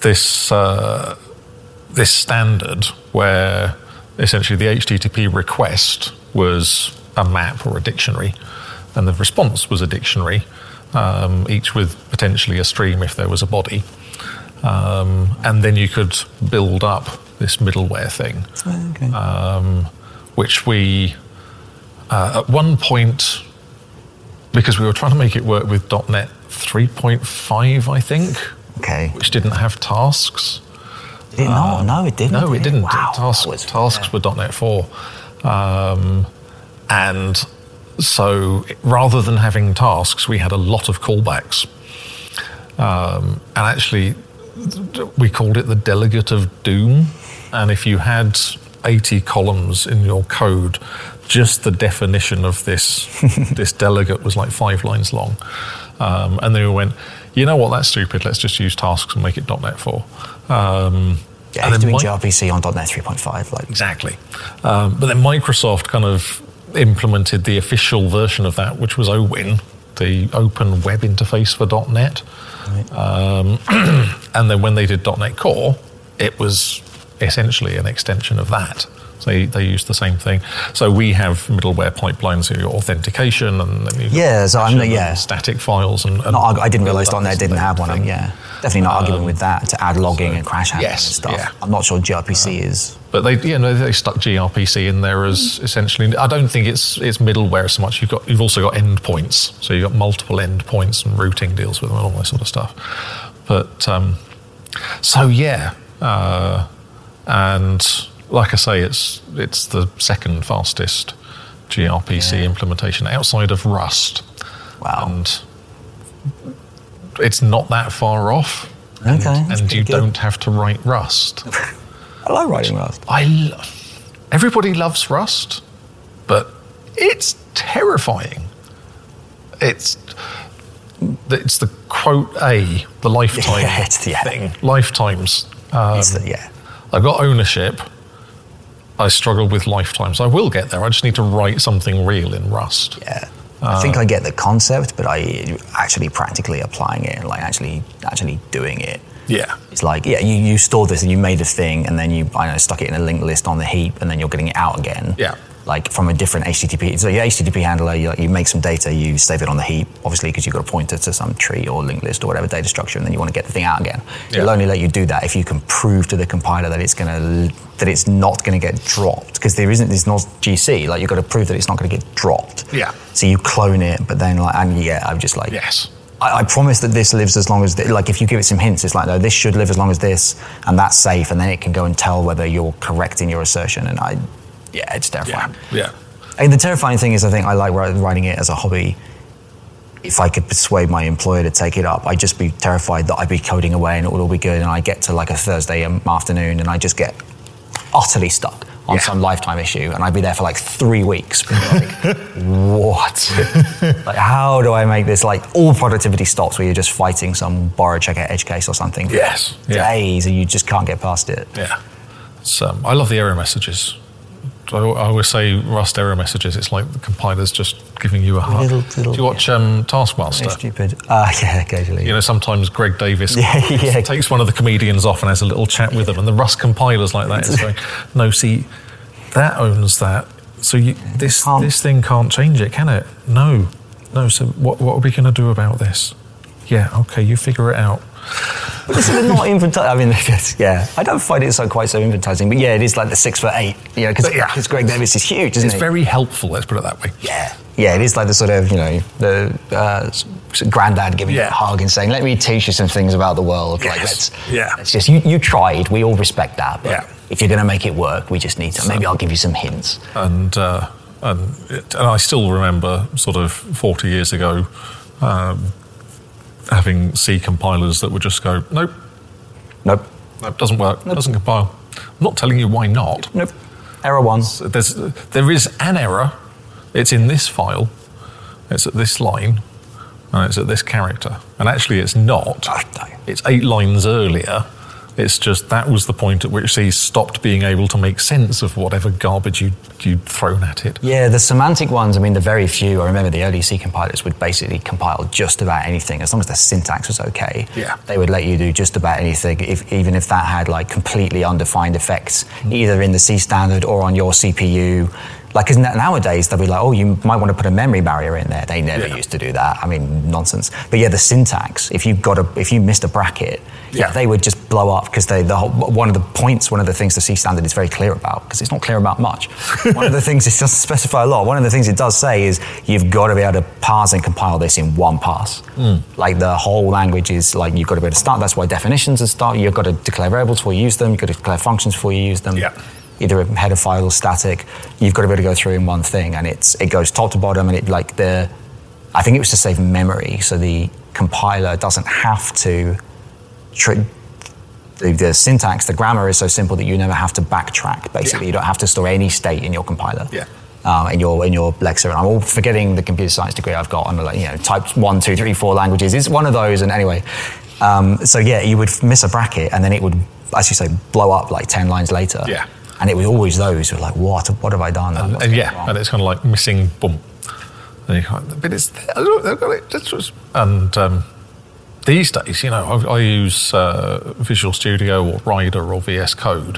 [SPEAKER 2] this uh, this standard where essentially the H T T P request was a map or a dictionary, and the response was a dictionary, um, each with potentially a stream if there was a body. Um, and then you could build up this middleware thing,
[SPEAKER 3] okay.
[SPEAKER 2] um, which we, uh, at one point, because we were trying to make it work with .NET three point five, I think,
[SPEAKER 3] okay.
[SPEAKER 2] which didn't have tasks.
[SPEAKER 3] Did it not? Um, no, it didn't.
[SPEAKER 2] No, it didn't.
[SPEAKER 3] Wow.
[SPEAKER 2] Tasks,
[SPEAKER 3] was,
[SPEAKER 2] tasks
[SPEAKER 3] yeah.
[SPEAKER 2] were .NET four. Um, and so rather than having tasks, we had a lot of callbacks. Um, and actually, we called it the Delegate of Doom. And if you had eighty columns in your code, just the definition of this this delegate was like five lines long. Um, and then we went, you know what, that's stupid, let's just use tasks and make it .NET four. Um,
[SPEAKER 3] yeah, and doing my, gRPC on .NET three point five. Like.
[SPEAKER 2] Exactly. Um, but then Microsoft kind of implemented the official version of that, which was O W I N, the Open Web Interface for .NET. Right. Um, and then when they did .NET Core, it was essentially an extension of that. So they, they used the same thing. So we have middleware pipelines, so your authentication and then
[SPEAKER 3] yeah, so I'm yeah.
[SPEAKER 2] static files. And, and
[SPEAKER 3] no, I, I didn't realise .NET didn't have one. Thing. Yeah, definitely not um, arguing with that to add logging
[SPEAKER 2] so,
[SPEAKER 3] and crash handling
[SPEAKER 2] yes,
[SPEAKER 3] and stuff.
[SPEAKER 2] Yeah.
[SPEAKER 3] I'm not sure gRPC um, is.
[SPEAKER 2] But they, you know, they stuck gRPC in there as essentially. I don't think it's it's middleware so much. You've got you've also got endpoints, so you've got multiple endpoints and routing deals with them and all that sort of stuff. But um, so yeah, uh, and like I say, it's it's the second fastest gRPC yeah. implementation outside of Rust.
[SPEAKER 3] Wow,
[SPEAKER 2] and it's not that far off.
[SPEAKER 3] Okay,
[SPEAKER 2] and, and you
[SPEAKER 3] good.
[SPEAKER 2] don't have to write Rust.
[SPEAKER 3] I like writing Rust.
[SPEAKER 2] I lo- everybody loves Rust, but it's terrifying. It's it's the quote A, the lifetime
[SPEAKER 3] yeah, it's the, yeah.
[SPEAKER 2] thing. Lifetimes. Um,
[SPEAKER 3] it's the, yeah.
[SPEAKER 2] I've got ownership. I struggle with lifetimes. I will get there. I just need to write something real in Rust.
[SPEAKER 3] Yeah. I think I get the concept, but I actually practically applying it and like actually actually doing it.
[SPEAKER 2] Yeah.
[SPEAKER 3] It's like, yeah, you, you stored this and you made a thing and then you, I know, stuck it in a linked list on the heap and then you're getting it out again.
[SPEAKER 2] Yeah.
[SPEAKER 3] Like from a different H T T P. So your H T T P handler, you, you make some data, you save it on the heap, obviously because you've got a pointer to some tree or linked list or whatever data structure, and then you want to get the thing out again. Yeah. It'll only let you do that if you can prove to the compiler that it's gonna that it's not going to get dropped, because there isn't, there's not G C. Like you've got to prove that it's not going to get dropped.
[SPEAKER 2] Yeah.
[SPEAKER 3] So you clone it, but then like, and yeah, I'm just like,
[SPEAKER 2] yes.
[SPEAKER 3] I, I promise that this lives as long as, th- like if you give it some hints, it's like, no, this should live as long as this, and that's safe, and then it can go and tell whether you're correct in your assertion. And I, yeah, it's terrifying.
[SPEAKER 2] Yeah. yeah.
[SPEAKER 3] And the terrifying thing is, I think I like writing it as a hobby. If I could persuade my employer to take it up, I'd just be terrified that I'd be coding away and it would all be good, and I get to like a Thursday afternoon and I just get utterly stuck on yeah. some lifetime issue, and I'd be there for like three weeks. Like, what? Like, how do I make this? Like, all productivity stops where you're just fighting some borrow checker edge case or something.
[SPEAKER 2] Yes.
[SPEAKER 3] Days,
[SPEAKER 2] yeah.
[SPEAKER 3] and you just can't get past it.
[SPEAKER 2] Yeah. So um, I love the error messages. I always say Rust error messages, it's like the compiler's just giving you a hug.
[SPEAKER 3] Little, little,
[SPEAKER 2] Do you watch
[SPEAKER 3] yeah.
[SPEAKER 2] um, Taskmaster?
[SPEAKER 3] It's stupid. Uh, yeah, occasionally.
[SPEAKER 2] You know, sometimes Greg Davis
[SPEAKER 3] yeah, yeah.
[SPEAKER 2] takes one of the comedians off and has a little chat with them, and the Rust compiler's like that. It's going, no, see, that owns that. So you, this this thing can't change it, can it? No. No, so what, what are we going to do about this? Yeah, okay, you figure it out.
[SPEAKER 3] But this is not infantile. I mean, yeah, I don't find it so quite so infantizing. But yeah, it is like the six foot eight. You know, because yeah. Greg Davis is huge, isn't
[SPEAKER 2] it's
[SPEAKER 3] he?
[SPEAKER 2] It's very helpful. Let's put it that way.
[SPEAKER 3] Yeah, yeah, it is like the sort of, you know, the uh, granddad giving yeah. you a hug and saying, "Let me teach you some things about the world."
[SPEAKER 2] Yes.
[SPEAKER 3] Like, let's,
[SPEAKER 2] yeah,
[SPEAKER 3] let's just you, you tried. We all respect that. But
[SPEAKER 2] yeah.
[SPEAKER 3] if you're going to make it work, we just need to. So, maybe I'll give you some hints.
[SPEAKER 2] And uh, and, it, and I still remember, sort of forty years ago. Um, having C compilers that would just go, nope.
[SPEAKER 3] Nope.
[SPEAKER 2] Nope, doesn't work,
[SPEAKER 3] nope.
[SPEAKER 2] doesn't compile. I'm not telling you why not.
[SPEAKER 3] Nope. Error one.
[SPEAKER 2] There's, there is an error. It's in this file. It's at this line. And it's at this character. And actually it's not.
[SPEAKER 3] Oh, no.
[SPEAKER 2] It's eight lines earlier. It's just that was the point at which he stopped being able to make sense of whatever garbage you, you'd thrown at it.
[SPEAKER 3] Yeah, the semantic ones, I mean, the very few, I remember the early C compilers would basically compile just about anything. As long as the syntax was okay,
[SPEAKER 2] yeah.
[SPEAKER 3] they would let you do just about anything, if, even if that had like completely undefined effects, mm. either in the C standard or on your C P U. Like, because nowadays they'll be like, oh, you might want to put a memory barrier in there. They never yeah. used to do that. I mean, nonsense. But yeah, the syntax, if you got a, if you missed a bracket, yeah, they would just blow up because they, the whole, one of the points, one of the things the C standard is very clear about, because it's not clear about much. One of the things, it doesn't specify a lot. One of the things it does say is you've got to be able to parse and compile this in one pass. Mm. Like the whole language is like, you've got to be able to start. That's why definitions are start. You've got to declare variables before you use them. You've got to declare functions before you use them.
[SPEAKER 2] Yeah.
[SPEAKER 3] Either a header file or static, you've got to be able to go through in one thing, and it's it goes top to bottom, and it like the, I think it was to save memory, so the compiler doesn't have to, tri- the, the syntax, the grammar is so simple that you never have to backtrack. Basically, yeah. you don't have to store any state in your compiler.
[SPEAKER 2] Yeah.
[SPEAKER 3] Um, in your in your Lexa, and I'm all forgetting the computer science degree I've got on, you know, type one, two, three, four languages. It's one of those, and anyway, um, so yeah, you would miss a bracket, and then it would, as you say, blow up like ten lines later.
[SPEAKER 2] Yeah.
[SPEAKER 3] And it was always those who were like, what? What have I done?
[SPEAKER 2] And, and yeah, wrong? And it's kind of like missing boom. And you kind of, but it's look, they've got it. This was, and um, these days, you know, I, I use uh, Visual Studio or Rider or V S Code,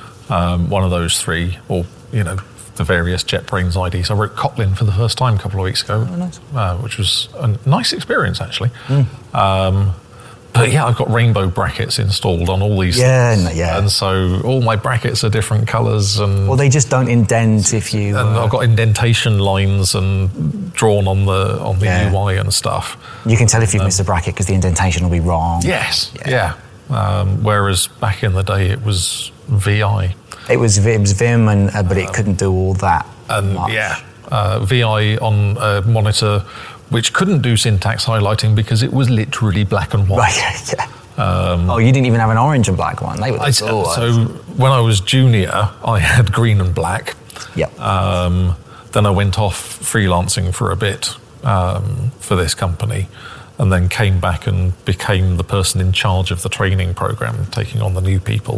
[SPEAKER 2] um, one of those three, or you know, the various JetBrains I Ds. I wrote Kotlin for the first time a couple of weeks ago,
[SPEAKER 3] oh, nice.
[SPEAKER 2] uh, which was a nice experience actually.
[SPEAKER 3] Mm.
[SPEAKER 2] Um, But yeah, I've got rainbow brackets installed on all these
[SPEAKER 3] yeah,
[SPEAKER 2] things.
[SPEAKER 3] Yeah,
[SPEAKER 2] and so all my brackets are different colours. And
[SPEAKER 3] well, they just don't indent if you...
[SPEAKER 2] And
[SPEAKER 3] uh,
[SPEAKER 2] I've got indentation lines and drawn on the on the yeah. U I and stuff.
[SPEAKER 3] You can tell if you've um, missed a bracket because the indentation will be wrong.
[SPEAKER 2] Yes, yeah. yeah. Um, whereas back in the day, it was V I.
[SPEAKER 3] It was, it was Vim, and uh, but it um, couldn't do all that
[SPEAKER 2] and
[SPEAKER 3] much.
[SPEAKER 2] Yeah, uh, V I on a monitor, which couldn't do syntax highlighting because it was literally black and white.
[SPEAKER 3] Right, yeah. Um, oh, you didn't even have an orange and black one. They were the
[SPEAKER 2] I, So when I was junior, I had green and black.
[SPEAKER 3] Yep.
[SPEAKER 2] Um, then I went off freelancing for a bit um, for this company, and then came back and became the person in charge of the training program, taking on the new people.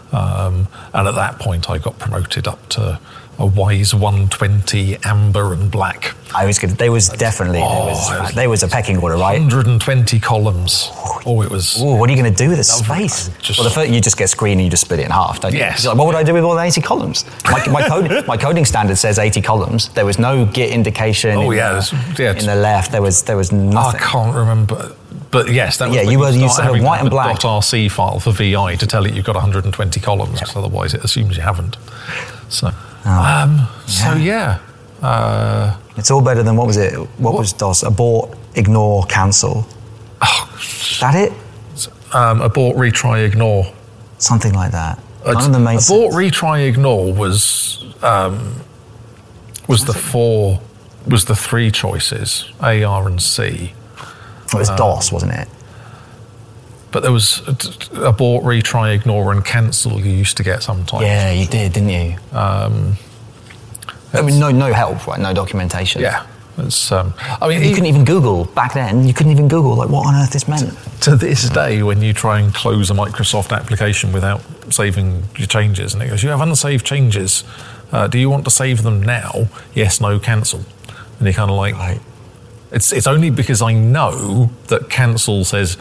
[SPEAKER 2] Um, and at that point, I got promoted up to a Wise one twenty amber and black.
[SPEAKER 3] I was good. There was definitely
[SPEAKER 2] oh,
[SPEAKER 3] there, was, was, there was a pecking order, right?
[SPEAKER 2] one hundred twenty columns. Oh, it was.
[SPEAKER 3] Ooh, what are you going to do with the space?
[SPEAKER 2] Just,
[SPEAKER 3] well, the first, you just get screen and you just split it in half, don't you?
[SPEAKER 2] Yes.
[SPEAKER 3] Like, what would I do with all the eighty columns? My, my, code, my coding standard says eighty columns. There was no Git indication.
[SPEAKER 2] Oh
[SPEAKER 3] in,
[SPEAKER 2] yeah,
[SPEAKER 3] the,
[SPEAKER 2] yeah.
[SPEAKER 3] in the left. There was there was nothing.
[SPEAKER 2] I can't remember. But yes, that was
[SPEAKER 3] yeah,
[SPEAKER 2] when
[SPEAKER 3] you were
[SPEAKER 2] you
[SPEAKER 3] you said
[SPEAKER 2] having
[SPEAKER 3] white and black
[SPEAKER 2] .rc file for V I to tell it you've got one hundred twenty columns, because yeah. otherwise it assumes you haven't. So, oh, um, yeah. so yeah, uh,
[SPEAKER 3] it's all better than what was it? What, what? was DOS? Abort, ignore, cancel.
[SPEAKER 2] Oh,
[SPEAKER 3] is that it?
[SPEAKER 2] Um, abort, retry, ignore.
[SPEAKER 3] Something like that.
[SPEAKER 2] Uh,
[SPEAKER 3] None of them made
[SPEAKER 2] abort,
[SPEAKER 3] sense.
[SPEAKER 2] retry, ignore was um, was the four was the three choices, A, R, and C.
[SPEAKER 3] It was um, DOS, wasn't it?
[SPEAKER 2] But there was abort, retry, ignore, and cancel you used to get sometimes.
[SPEAKER 3] Yeah, you did, didn't you?
[SPEAKER 2] Um,
[SPEAKER 3] I mean, no, no help, right? No documentation.
[SPEAKER 2] Yeah. It's, um, I mean,
[SPEAKER 3] you even, couldn't even Google back then. You couldn't even Google like what on earth this meant.
[SPEAKER 2] To, to this day, when you try and close a Microsoft application without saving your changes, and it goes, "You have unsaved changes. Uh, do you want to save them now? Yes, no, cancel." And you're kind of like,
[SPEAKER 3] right.
[SPEAKER 2] It's it's only because I know that cancel says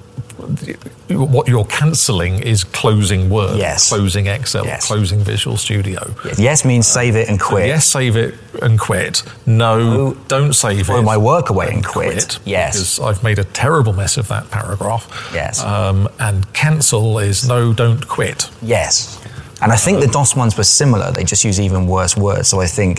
[SPEAKER 2] what you're cancelling is closing Word,
[SPEAKER 3] yes.
[SPEAKER 2] closing Excel,
[SPEAKER 3] yes.
[SPEAKER 2] closing Visual Studio.
[SPEAKER 3] Yes, yes means save it and quit.
[SPEAKER 2] So yes, save it and quit. No, no don't save
[SPEAKER 3] throw
[SPEAKER 2] it.
[SPEAKER 3] Throw my work away and, and quit.
[SPEAKER 2] quit.
[SPEAKER 3] Yes.
[SPEAKER 2] Because I've made a terrible mess of that paragraph.
[SPEAKER 3] Yes.
[SPEAKER 2] Um, and cancel is no, don't quit.
[SPEAKER 3] Yes. And I think the DOS ones were similar. They just use even worse words. So I think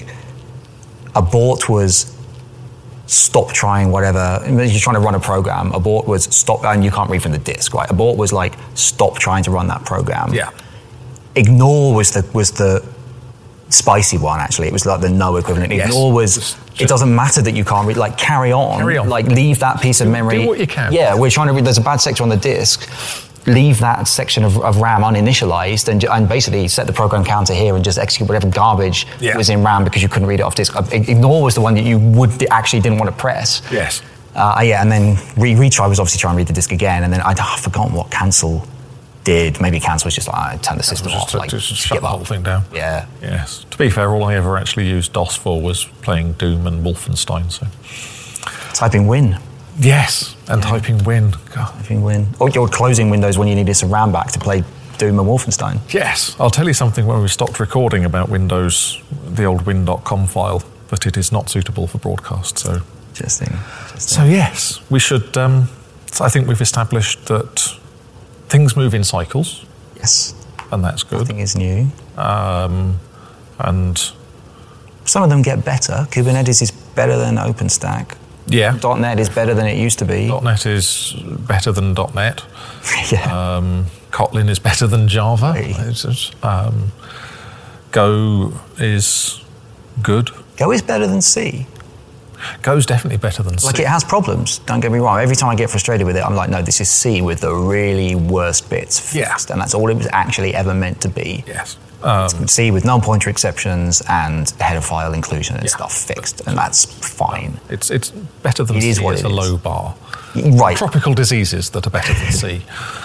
[SPEAKER 3] abort was stop trying whatever. You're trying to run a program. Abort was stop, and you can't read from the disk, right? Abort was like stop trying to run that program.
[SPEAKER 2] Yeah.
[SPEAKER 3] Ignore was the was the spicy one. Actually, it was like the no equivalent.
[SPEAKER 2] Yes.
[SPEAKER 3] Ignore was
[SPEAKER 2] just, just
[SPEAKER 3] it doesn't matter that you can't read. Like carry on.
[SPEAKER 2] Carry on.
[SPEAKER 3] Like leave that piece of
[SPEAKER 2] do,
[SPEAKER 3] memory.
[SPEAKER 2] Do what you can.
[SPEAKER 3] Yeah, we're trying to read. There's a bad sector on the disk. Leave that section of, of RAM uninitialized and, and basically set the program counter here and just execute whatever garbage
[SPEAKER 2] yeah.
[SPEAKER 3] was in RAM because you couldn't read it off disk. Ignore was the one that you would actually didn't want to press.
[SPEAKER 2] Yes.
[SPEAKER 3] Uh, yeah, and then re- retry was obviously trying to read the disk again, and then I'd oh, forgotten what cancel did. Maybe cancel was just like, I turned the system
[SPEAKER 2] just
[SPEAKER 3] off.
[SPEAKER 2] to-
[SPEAKER 3] like,
[SPEAKER 2] just shut
[SPEAKER 3] give
[SPEAKER 2] the
[SPEAKER 3] up.
[SPEAKER 2] whole thing down.
[SPEAKER 3] Yeah.
[SPEAKER 2] Yes. To be fair, all I ever actually used DOS for was playing Doom and Wolfenstein. So.
[SPEAKER 3] Typing win.
[SPEAKER 2] Yes, and yeah. typing win. God.
[SPEAKER 3] Typing win. Or you're closing Windows when you need a surround back to play Doom and Wolfenstein.
[SPEAKER 2] Yes. I'll tell you something when we stopped recording about Windows, the old win dot com file, but it is not suitable for broadcast. So.
[SPEAKER 3] Interesting. Interesting.
[SPEAKER 2] So yes, we should. Um, so I think we've established that things move in cycles.
[SPEAKER 3] Yes.
[SPEAKER 2] And that's good.
[SPEAKER 3] Nothing is new.
[SPEAKER 2] Um, and
[SPEAKER 3] some of them get better. Kubernetes is better than OpenStack.
[SPEAKER 2] Yeah.
[SPEAKER 3] .NET is better than it used to be.
[SPEAKER 2] .NET is better than .NET.
[SPEAKER 3] yeah.
[SPEAKER 2] Um, Kotlin is better than Java.
[SPEAKER 3] Hey.
[SPEAKER 2] It's just, um, Go is good.
[SPEAKER 3] Go is better than C.
[SPEAKER 2] Go's definitely better than C.
[SPEAKER 3] Like, it has problems, don't get me wrong. Every time I get frustrated with it, I'm like, no, this is C with the really worst bits fixed.
[SPEAKER 2] Yeah.
[SPEAKER 3] And that's all it was actually ever meant to be.
[SPEAKER 2] Yes. Um,
[SPEAKER 3] C with non-pointer exceptions and header file inclusion and
[SPEAKER 2] yeah.
[SPEAKER 3] stuff fixed, and that's fine.
[SPEAKER 2] It's it's better than
[SPEAKER 3] it
[SPEAKER 2] C.
[SPEAKER 3] Is what
[SPEAKER 2] it's
[SPEAKER 3] it
[SPEAKER 2] a
[SPEAKER 3] is.
[SPEAKER 2] low bar.
[SPEAKER 3] Right.
[SPEAKER 2] Tropical diseases that are better than C.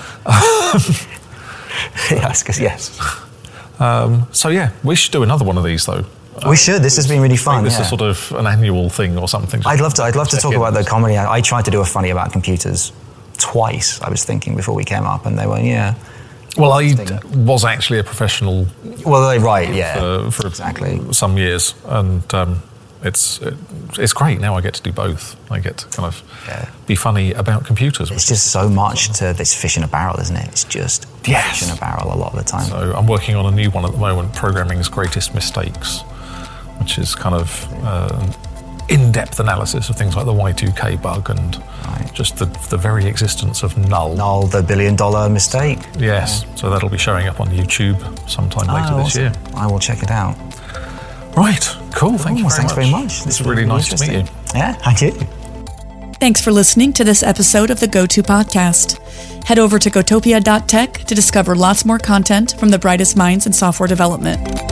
[SPEAKER 3] yes, because yes.
[SPEAKER 2] Um, so yeah, we should do another one of these though.
[SPEAKER 3] We should. This has been really fun.
[SPEAKER 2] Make this
[SPEAKER 3] yeah.
[SPEAKER 2] is sort of an annual thing or something.
[SPEAKER 3] I'd love to. I'd love to talk
[SPEAKER 2] in.
[SPEAKER 3] about the comedy. I, I tried to do a funny about computers twice. I was thinking before we came up, and they were yeah.
[SPEAKER 2] Well, I was actually a professional.
[SPEAKER 3] Well, they right, yeah,
[SPEAKER 2] for, for
[SPEAKER 3] exactly
[SPEAKER 2] some years, and um, it's it, it's great now. I get to do both. I get to kind of
[SPEAKER 3] yeah.
[SPEAKER 2] be funny about computers.
[SPEAKER 3] It's just so much to this fish in a barrel, isn't it? It's just
[SPEAKER 2] yes.
[SPEAKER 3] fish in a barrel a lot of the time.
[SPEAKER 2] So I'm working on a new one at the moment, Programming's Greatest Mistakes, which is kind of uh, in-depth analysis of things like the Y two K bug and right. just the, the very existence of null.
[SPEAKER 3] Null, the billion-dollar mistake.
[SPEAKER 2] Yes, yeah. So that'll be showing up on YouTube sometime
[SPEAKER 3] oh,
[SPEAKER 2] later this
[SPEAKER 3] awesome.
[SPEAKER 2] year.
[SPEAKER 3] I will check it out.
[SPEAKER 2] Right, cool, thank you
[SPEAKER 3] well,
[SPEAKER 2] very
[SPEAKER 3] thanks
[SPEAKER 2] much.
[SPEAKER 3] very much.
[SPEAKER 2] This is really nice to meet you.
[SPEAKER 3] Yeah, thank you.
[SPEAKER 1] Thanks for listening to this episode of the GoTo Podcast. Head over to gotopia dot tech to discover lots more content from the brightest minds in software development.